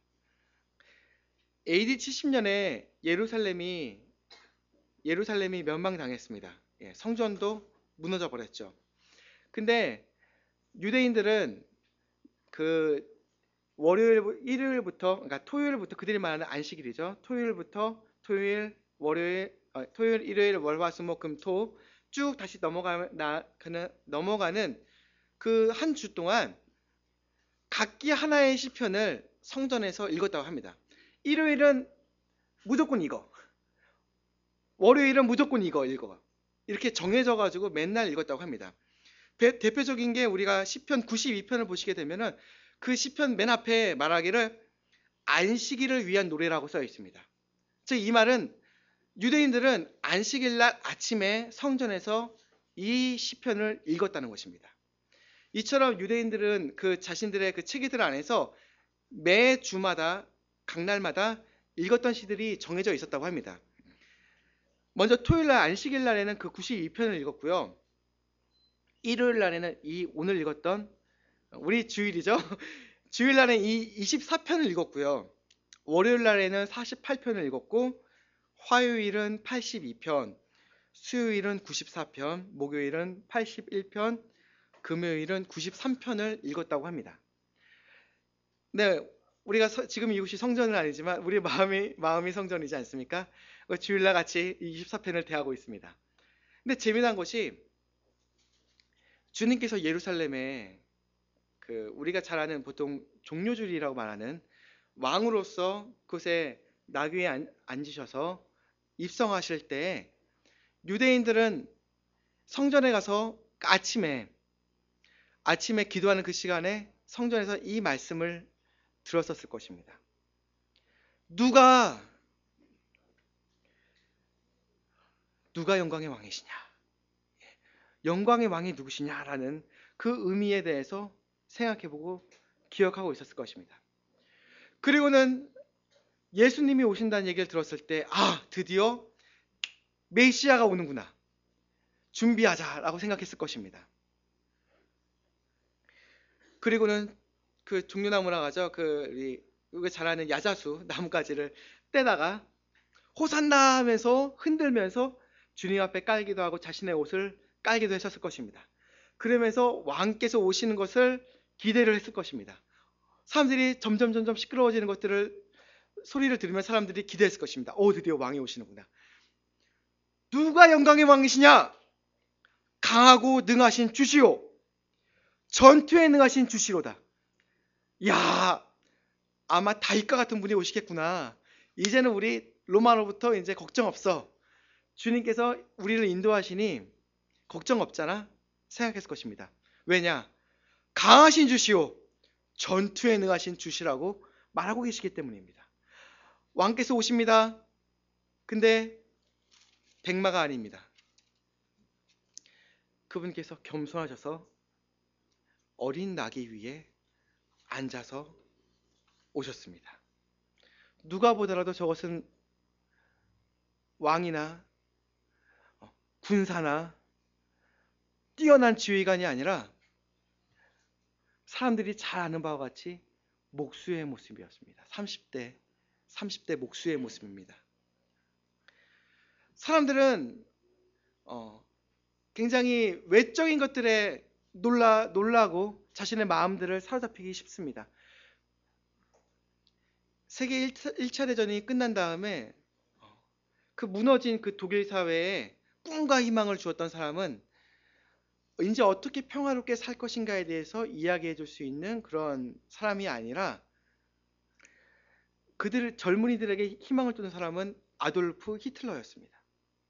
AD 70년에 예루살렘이 멸망당했습니다. 성전도 무너져 버렸죠. 근데 유대인들은 그 일요일부터 그러니까 토요일부터 그들이 말하는 안식일이죠. 토요일부터 토요일, 일요일, 월, 화, 수, 목, 금, 토 쭉 다시 넘어가는 그 한 주 동안 각기 하나의 시편을 성전에서 읽었다고 합니다. 일요일은 무조건 이거, 월요일은 무조건 이거 읽어. 이렇게 정해져 가지고 맨날 읽었다고 합니다. 대표적인 게 우리가 시편 92편을 보시게 되면은 그 시편 맨 앞에 말하기를 안식일을 위한 노래라고 써 있습니다. 즉 이 말은 유대인들은 안식일 날 아침에 성전에서 이 시편을 읽었다는 것입니다. 이처럼 유대인들은 그 자신들의 그 체계들 안에서 매 주마다 각 날마다 읽었던 시들이 정해져 있었다고 합니다. 먼저 토요일 날 안식일 날에는 그 92편을 읽었고요. 일요일 날에는 오늘 읽었던 우리 주일이죠. 주일 날에는 이 24편을 읽었고요. 월요일 날에는 48편을 읽었고 화요일은 82편, 수요일은 94편, 목요일은 81편, 금요일은 93편을 읽었다고 합니다. 네, 우리가 지금 이곳이 성전은 아니지만 우리 마음이 성전이지 않습니까? 주일날 같이 24편을 대하고 있습니다. 근데 재미난 것이 주님께서 예루살렘에 우리가 잘 아는 보통 종료주일이라고 말하는 왕으로서 그곳에 나귀에 앉으셔서 입성하실 때 유대인들은 성전에 가서 아침에 기도하는 그 시간에 성전에서 이 말씀을 들었었을 것입니다. 누가 영광의 왕이시냐? 영광의 왕이 누구시냐라는 그 의미에 대해서 생각해보고 기억하고 있었을 것입니다. 그리고는 예수님이 오신다는 얘기를 들었을 때, 아, 드디어 메시아가 오는구나, 준비하자라고 생각했을 것입니다. 그리고는 그 종려나무라 하죠. 우리가 잘 아는 야자수 나뭇가지를 떼다가 호산나 하면서 흔들면서 주님 앞에 깔기도 하고 자신의 옷을 깔기도 했었을 것입니다. 그러면서 왕께서 오시는 것을 기대를 했을 것입니다. 사람들이 점점 시끄러워지는 소리를 들으면 사람들이 기대했을 것입니다. 오, 드디어 왕이 오시는구나. 누가 영광의 왕이시냐? 강하고 능하신 주시오. 전투에 능하신 주시로다. 야, 아마 다윗과 같은 분이 오시겠구나. 이제는 우리 로마로부터 이제 걱정 없어. 주님께서 우리를 인도하시니 걱정 없잖아 생각했을 것입니다. 왜냐? 강하신 주시오, 전투에 능하신 주시라고 말하고 계시기 때문입니다. 왕께서 오십니다. 근데 백마가 아닙니다. 그분께서 겸손하셔서 어린 나귀 위에 앉아서 오셨습니다. 누가 보더라도 저것은 왕이나 군사나 뛰어난 지휘관이 아니라 사람들이 잘 아는 바와 같이 목수의 모습이었습니다. 30대 목수의 모습입니다. 사람들은 굉장히 외적인 것들에 놀라고 자신의 마음들을 사로잡히기 쉽습니다. 세계 1차 대전이 끝난 다음에 그 무너진 그 독일 사회에 꿈과 희망을 주었던 사람은 이제 어떻게 평화롭게 살 것인가에 대해서 이야기해 줄 수 있는 그런 사람이 아니라, 젊은이들에게 희망을 주는 사람은 아돌프 히틀러였습니다.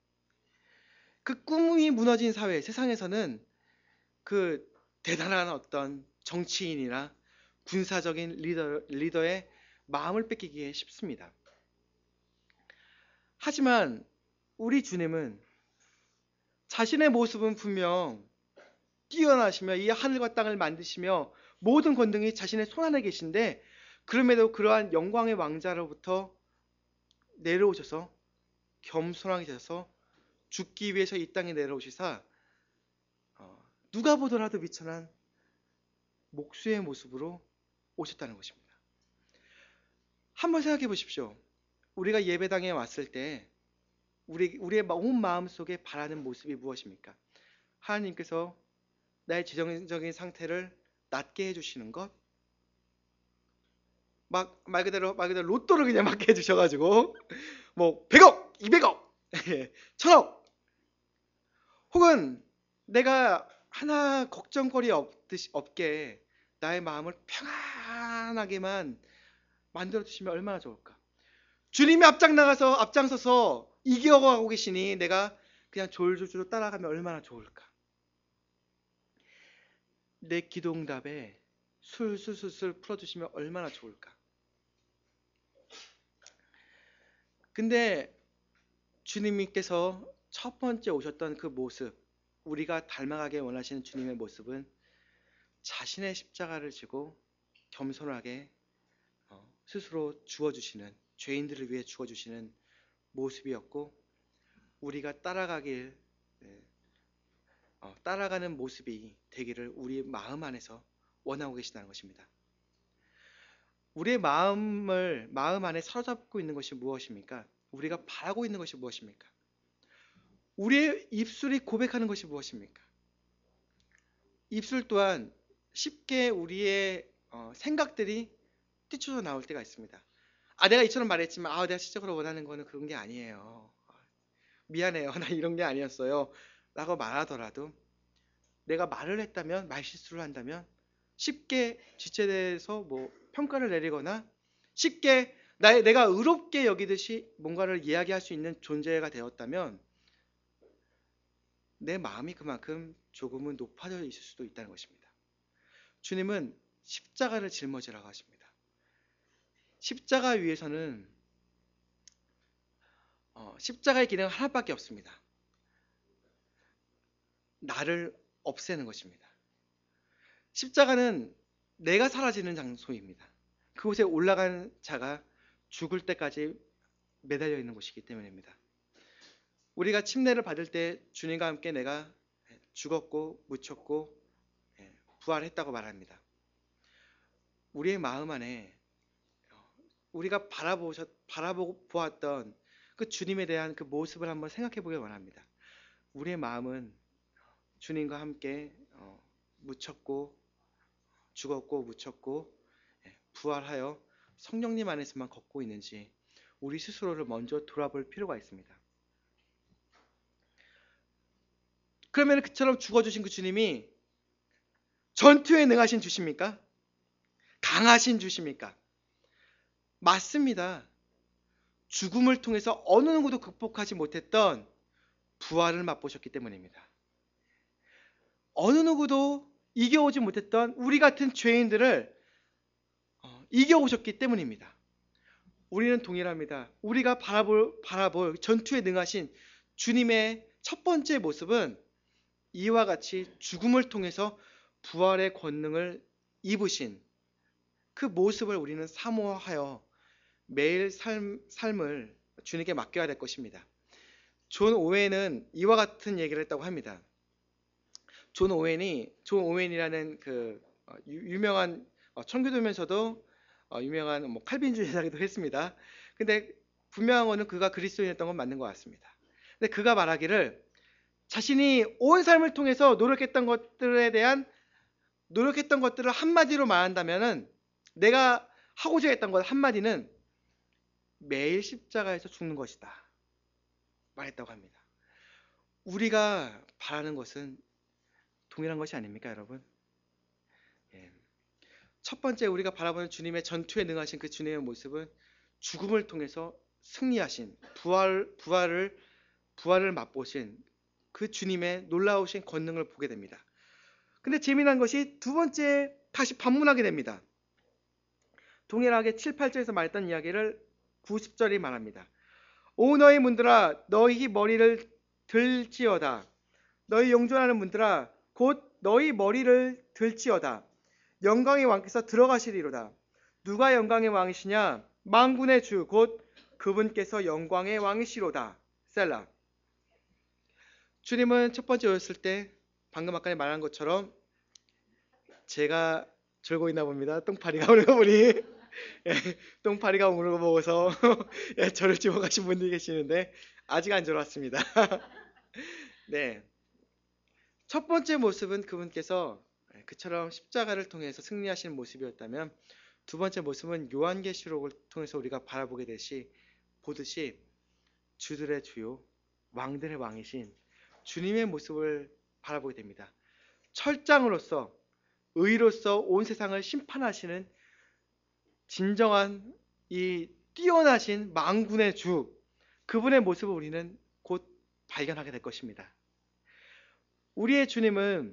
그 꿈이 무너진 사회, 세상에서는 그 대단한 어떤 정치인이나 군사적인 리더의 마음을 뺏기기 쉽습니다. 하지만 우리 주님은 자신의 모습은 분명 뛰어나시며 이 하늘과 땅을 만드시며 모든 권능이 자신의 손 안에 계신데, 그럼에도 그러한 영광의 왕자로부터 내려오셔서 겸손하게 되셔서 죽기 위해서 이 땅에 내려오시사 누가 보더라도 미천한 목수의 모습으로 오셨다는 것입니다. 한번 생각해 보십시오. 우리가 예배당에 왔을 때 우리의 온 마음 속에 바라는 모습이 무엇입니까? 하나님께서 나의 지정적인 상태를 낮게 해주시는 것, 말 그대로 로또를 그냥 맞게 해주셔가지고 뭐 100억, 200억, 1000억, 혹은 내가 하나 걱정거리 없게 나의 마음을 평안하게만 만들어 주시면 얼마나 좋을까? 주님이 앞장서서 이겨가고 계시니 내가 그냥 졸졸졸 따라가면 얼마나 좋을까? 내 기도응답에 술술술술 풀어주시면 얼마나 좋을까? 근데 주님께서 첫 번째 오셨던 그 모습, 우리가 닮아가게 원하시는 주님의 모습은 자신의 십자가를 지고 겸손하게 스스로 주어주시는, 죄인들을 위해 주어주시는 모습이었고, 우리가 따라가는 모습이 되기를 우리 마음 안에서 원하고 계시다는 것입니다. 우리의 마음 안에 사로잡고 있는 것이 무엇입니까? 우리가 바라고 있는 것이 무엇입니까? 우리의 입술이 고백하는 것이 무엇입니까? 입술 또한 쉽게 우리의 생각들이 뛰쳐져 나올 때가 있습니다. 내가 이처럼 말했지만 내가 실적으로 원하는 거는 그런 게 아니에요. 미안해요. 나 이런 게 아니었어요. 라고 말하더라도, 내가 말을 했다면, 말실수를 한다면 쉽게 지체돼서 평가를 내리거나 쉽게 내가 의롭게 여기듯이 뭔가를 이야기할 수 있는 존재가 되었다면 내 마음이 그만큼 조금은 높아져 있을 수도 있다는 것입니다. 주님은 십자가를 짊어지라고 하십니다. 십자가 위에서는 십자가의 기능은 하나밖에 없습니다. 나를 없애는 것입니다. 십자가는 내가 사라지는 장소입니다. 그곳에 올라간 자가 죽을 때까지 매달려 있는 곳이기 때문입니다. 우리가 침례를 받을 때 주님과 함께 내가 죽었고 묻혔고 부활했다고 말합니다. 우리의 마음 안에 우리가 바라보고 보았던 그 주님에 대한 그 모습을 한번 생각해 보길 원합니다. 우리의 마음은 주님과 함께 묻혔고 죽었고 묻혔고 부활하여 성령님 안에서만 걷고 있는지 우리 스스로를 먼저 돌아볼 필요가 있습니다. 그러면 그처럼 죽어주신 그 주님이 전투에 능하신 주십니까? 강하신 주십니까? 맞습니다. 죽음을 통해서 어느 누구도 극복하지 못했던 부활을 맛보셨기 때문입니다. 어느 누구도 이겨오지 못했던 우리 같은 죄인들을 이겨오셨기 때문입니다. 우리는 동일합니다. 우리가 바라볼 전투에 능하신 주님의 첫 번째 모습은 이와 같이 죽음을 통해서 부활의 권능을 입으신 그 모습을 우리는 사모하여 매일 삶을 주님께 맡겨야 될 것입니다. 존 오웬은 이와 같은 얘기를 했다고 합니다. 존 오웬이라는 그 유명한 청교도면서도 유명한 칼빈주의자이기도 했습니다. 근데 분명한 거는 그가 그리스도인이었던 건 맞는 것 같습니다. 근데 그가 말하기를 자신이 온 삶을 통해서 노력했던 것들을 한마디로 말한다면은 내가 하고자 했던 것 한마디는 매일 십자가에서 죽는 것이다 말했다고 합니다. 우리가 바라는 것은 동일한 것이 아닙니까, 여러분? 첫 번째 우리가 바라보는 주님의 전투에 능하신 그 주님의 모습은 죽음을 통해서 승리하신 부활을 맛보신 그 주님의 놀라우신 권능을 보게 됩니다. 근데 재미난 것이 두 번째 다시 반문하게 됩니다. 동일하게 7, 8절에서 말했던 이야기를 9, 10절이 말합니다. 오 너희 문들아 너희 머리를 들지어다. 너희 용존하는 문들아 곧 너희 머리를 들지어다. 영광의 왕께서 들어가시리로다. 누가 영광의 왕이시냐? 만군의 주 곧 그분께서 영광의 왕이시로다. 셀라. 주님은 첫 번째 오셨을 때 방금 아까 말한 것처럼 제가 졸고 있나 봅니다. 똥파리가 오는 거 보니 똥파리가 오는 거 보고서 저를 집어가신 분들이 계시는데 아직 안 졸았습니다. 네, 첫 번째 모습은 그분께서 그처럼 십자가를 통해서 승리하시는 모습이었다면 두 번째 모습은 요한계시록을 통해서 우리가 바라보게 보듯이 주들의 주요 왕들의 왕이신 주님의 모습을 바라보게 됩니다. 철장으로서 의로서 온 세상을 심판하시는 진정한 이 뛰어나신 만군의 주 그분의 모습을 우리는 곧 발견하게 될 것입니다. 우리의 주님은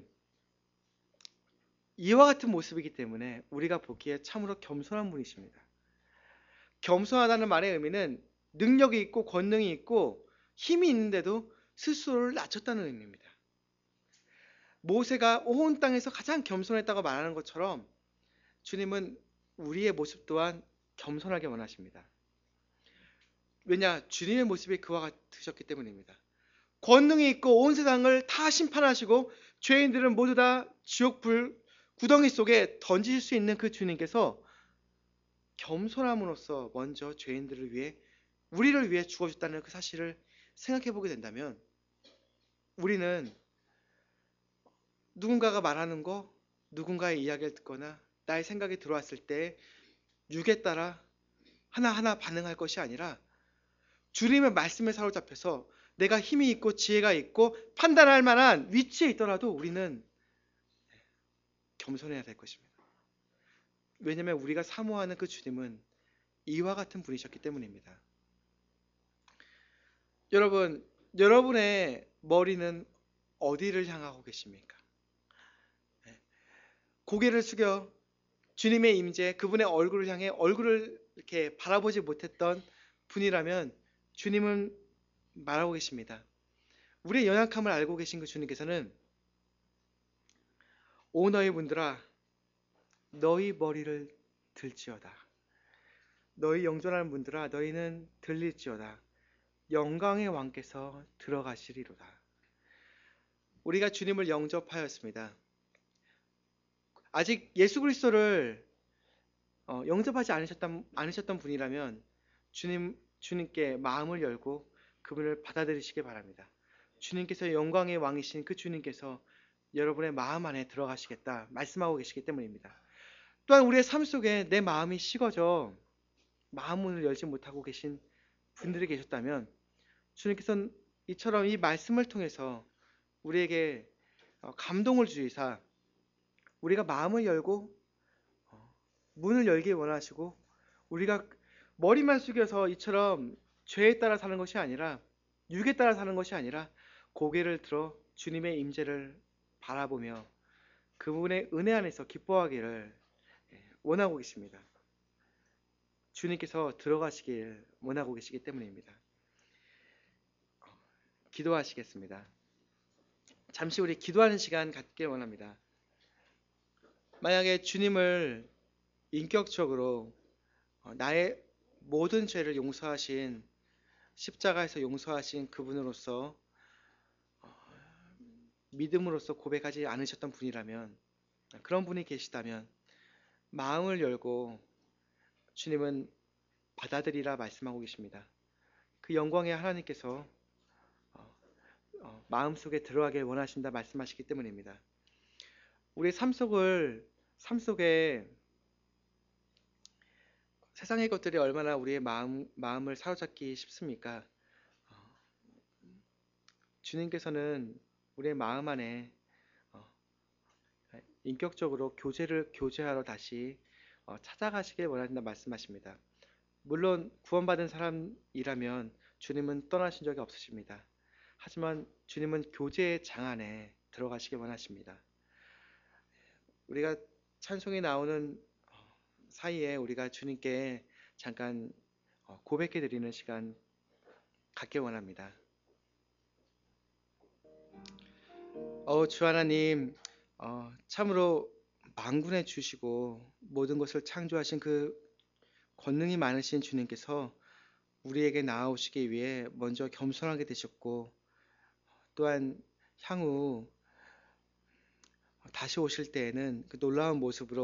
이와 같은 모습이기 때문에 우리가 보기에 참으로 겸손한 분이십니다. 겸손하다는 말의 의미는 능력이 있고 권능이 있고 힘이 있는데도 스스로를 낮췄다는 의미입니다. 모세가 온 땅에서 가장 겸손했다고 말하는 것처럼 주님은 우리의 모습 또한 겸손하게 원하십니다. 왜냐? 주님의 모습이 그와 같으셨기 때문입니다. 권능이 있고 온 세상을 다 심판하시고 죄인들은 모두 다 지옥 불 구덩이 속에 던지실 수 있는 그 주님께서 겸손함으로써 먼저 죄인들을 위해 우리를 위해 죽어주셨다는 그 사실을 생각해 보게 된다면 우리는 누군가가 말하는 거, 누군가의 이야기를 듣거나 나의 생각이 들어왔을 때 육에 따라 하나하나 반응할 것이 아니라 주님의 말씀에 사로잡혀서 내가 힘이 있고 지혜가 있고 판단할 만한 위치에 있더라도 우리는 겸손해야 될 것입니다. 왜냐하면 우리가 사모하는 그 주님은 이와 같은 분이셨기 때문입니다. 여러분, 여러분의 머리는 어디를 향하고 계십니까? 고개를 숙여 주님의 임재, 그분의 얼굴을 향해 얼굴을 이렇게 바라보지 못했던 분이라면 주님은 말하고 계십니다. 우리의 연약함을 알고 계신 그 주님께서는 오 너희 분들아 너희 머리를 들지어다. 너희 영존하는 분들아 너희는 들릴지어다. 영광의 왕께서 들어가시리로다. 우리가 주님을 영접하였습니다. 아직 예수 그리스도를 영접하지 않으셨던 분이라면 주님께 마음을 열고 그분을 받아들이시기 바랍니다. 주님께서 영광의 왕이신 그 주님께서 여러분의 마음 안에 들어가시겠다 말씀하고 계시기 때문입니다. 또한 우리의 삶 속에 내 마음이 식어져 마음 문을 열지 못하고 계신 분들이 계셨다면 주님께서는 이처럼 이 말씀을 통해서 우리에게 감동을 주시사 우리가 마음을 열고 문을 열기 원하시고 우리가 머리만 숙여서 이처럼 죄에 따라 사는 것이 아니라 육에 따라 사는 것이 아니라 고개를 들어 주님의 임재를 바라보며 그분의 은혜 안에서 기뻐하기를 원하고 계십니다. 주님께서 들어가시길 원하고 계시기 때문입니다. 기도하시겠습니다. 잠시 우리 기도하는 시간 갖길 원합니다. 만약에 주님을 인격적으로 나의 모든 죄를 용서하신 십자가에서 용서하신 그분으로서 믿음으로써 고백하지 않으셨던 분이라면 그런 분이 계시다면 마음을 열고 주님은 받아들이라 말씀하고 계십니다. 그 영광의 하나님께서 마음속에 들어가길 원하신다 말씀하시기 때문입니다. 우리의 삶 속에 세상의 것들이 얼마나 우리의 마음을 사로잡기 쉽습니까? 주님께서는 우리의 마음 안에 인격적으로 교제하러 다시 찾아가시길 원하신다 말씀하십니다. 물론 구원받은 사람이라면 주님은 떠나신 적이 없으십니다. 하지만 주님은 교제의 장 안에 들어가시길 원하십니다. 우리가 찬송이 나오는 사이에 우리가 주님께 잠깐 고백해 드리는 시간 갖길 원합니다. 주 하나님, 참으로 만군의 주시고 모든 것을 창조하신 그 권능이 많으신 주님께서 우리에게 나아오시기 위해 먼저 겸손하게 되셨고 또한 향후 다시 오실 때에는 그 놀라운 모습으로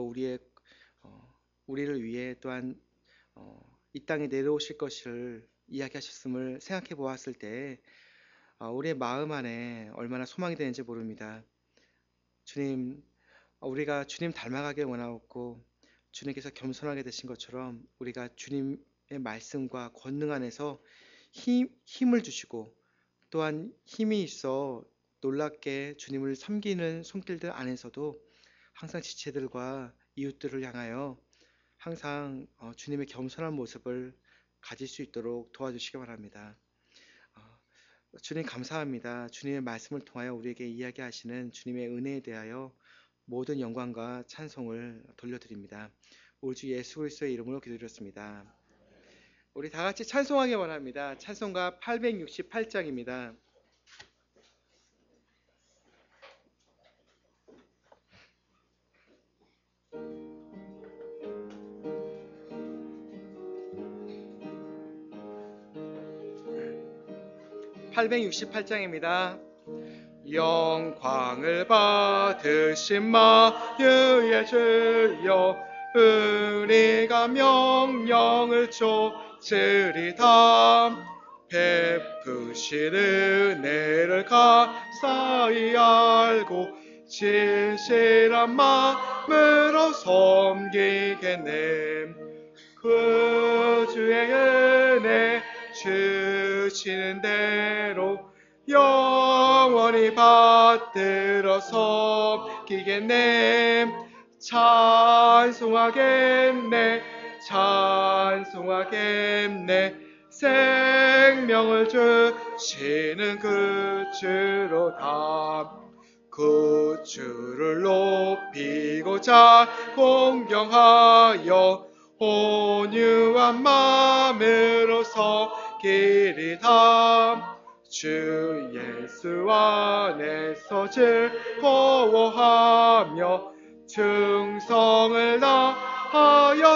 우리를 위해 또한 이 땅에 내려오실 것을 이야기하셨음을 생각해 보았을 때 우리의 마음 안에 얼마나 소망이 되는지 모릅니다. 주님, 우리가 주님 닮아가길 원하고 주님께서 겸손하게 되신 것처럼 우리가 주님의 말씀과 권능 안에서 힘을 주시고 또한 힘이 있어 놀랍게 주님을 섬기는 손길들 안에서도 항상 지체들과 이웃들을 향하여 항상 주님의 겸손한 모습을 가질 수 있도록 도와주시기 바랍니다. 주님 감사합니다. 주님의 말씀을 통하여 우리에게 이야기하시는 주님의 은혜에 대하여 모든 영광과 찬송을 돌려드립니다. 우리 주 예수 그리스도의 이름으로 기도드렸습니다. 우리 다 같이 찬송하기 원합니다. 찬송가 868장입니다. (868장입니다) 영광을 받으신 마유의 주여 우리가 명령을 좇으리다 베푸신 은혜를 감사히 알고 진실한 마음으로 섬기겠네 그 주의 은혜 주시는 대로 영원히 받들어 섬기겠네 찬송하겠네 생명을 주시는 그 주로다 그 주를 높이고자 공경하여 온유한 마음으로 섬기리다 주 예수 안에서 즐거워하며 충성을 다하리로다 하여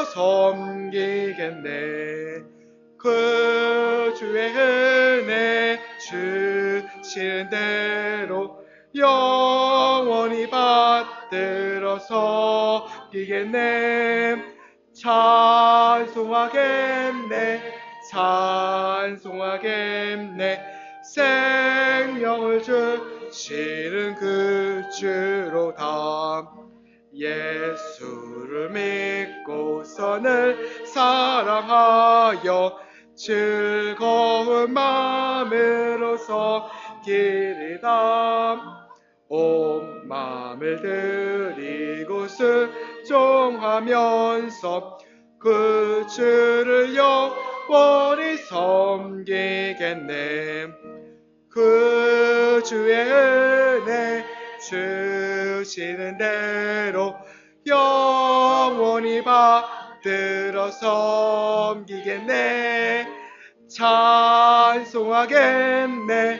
섬기겠네. 그 주의 은혜 주시는 대로 영원히 받들어 섬기겠네. 찬송하겠네. 찬송하겠네. 생명을 주시는 그 주로다. 예수를 믿고서는 사랑하여 즐거운 마음으로 섬기리다. 온 마음을 드리고 순종하면서 그 주를 영원히 섬기겠네. 그 주의 은혜 주시는 대로 영원히 받들어 섬기겠네. 찬송하겠네.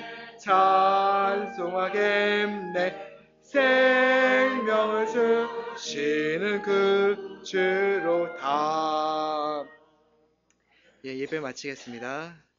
찬송하겠네. 생명을 주시는 그 주로다. 예, 예배 마치겠습니다.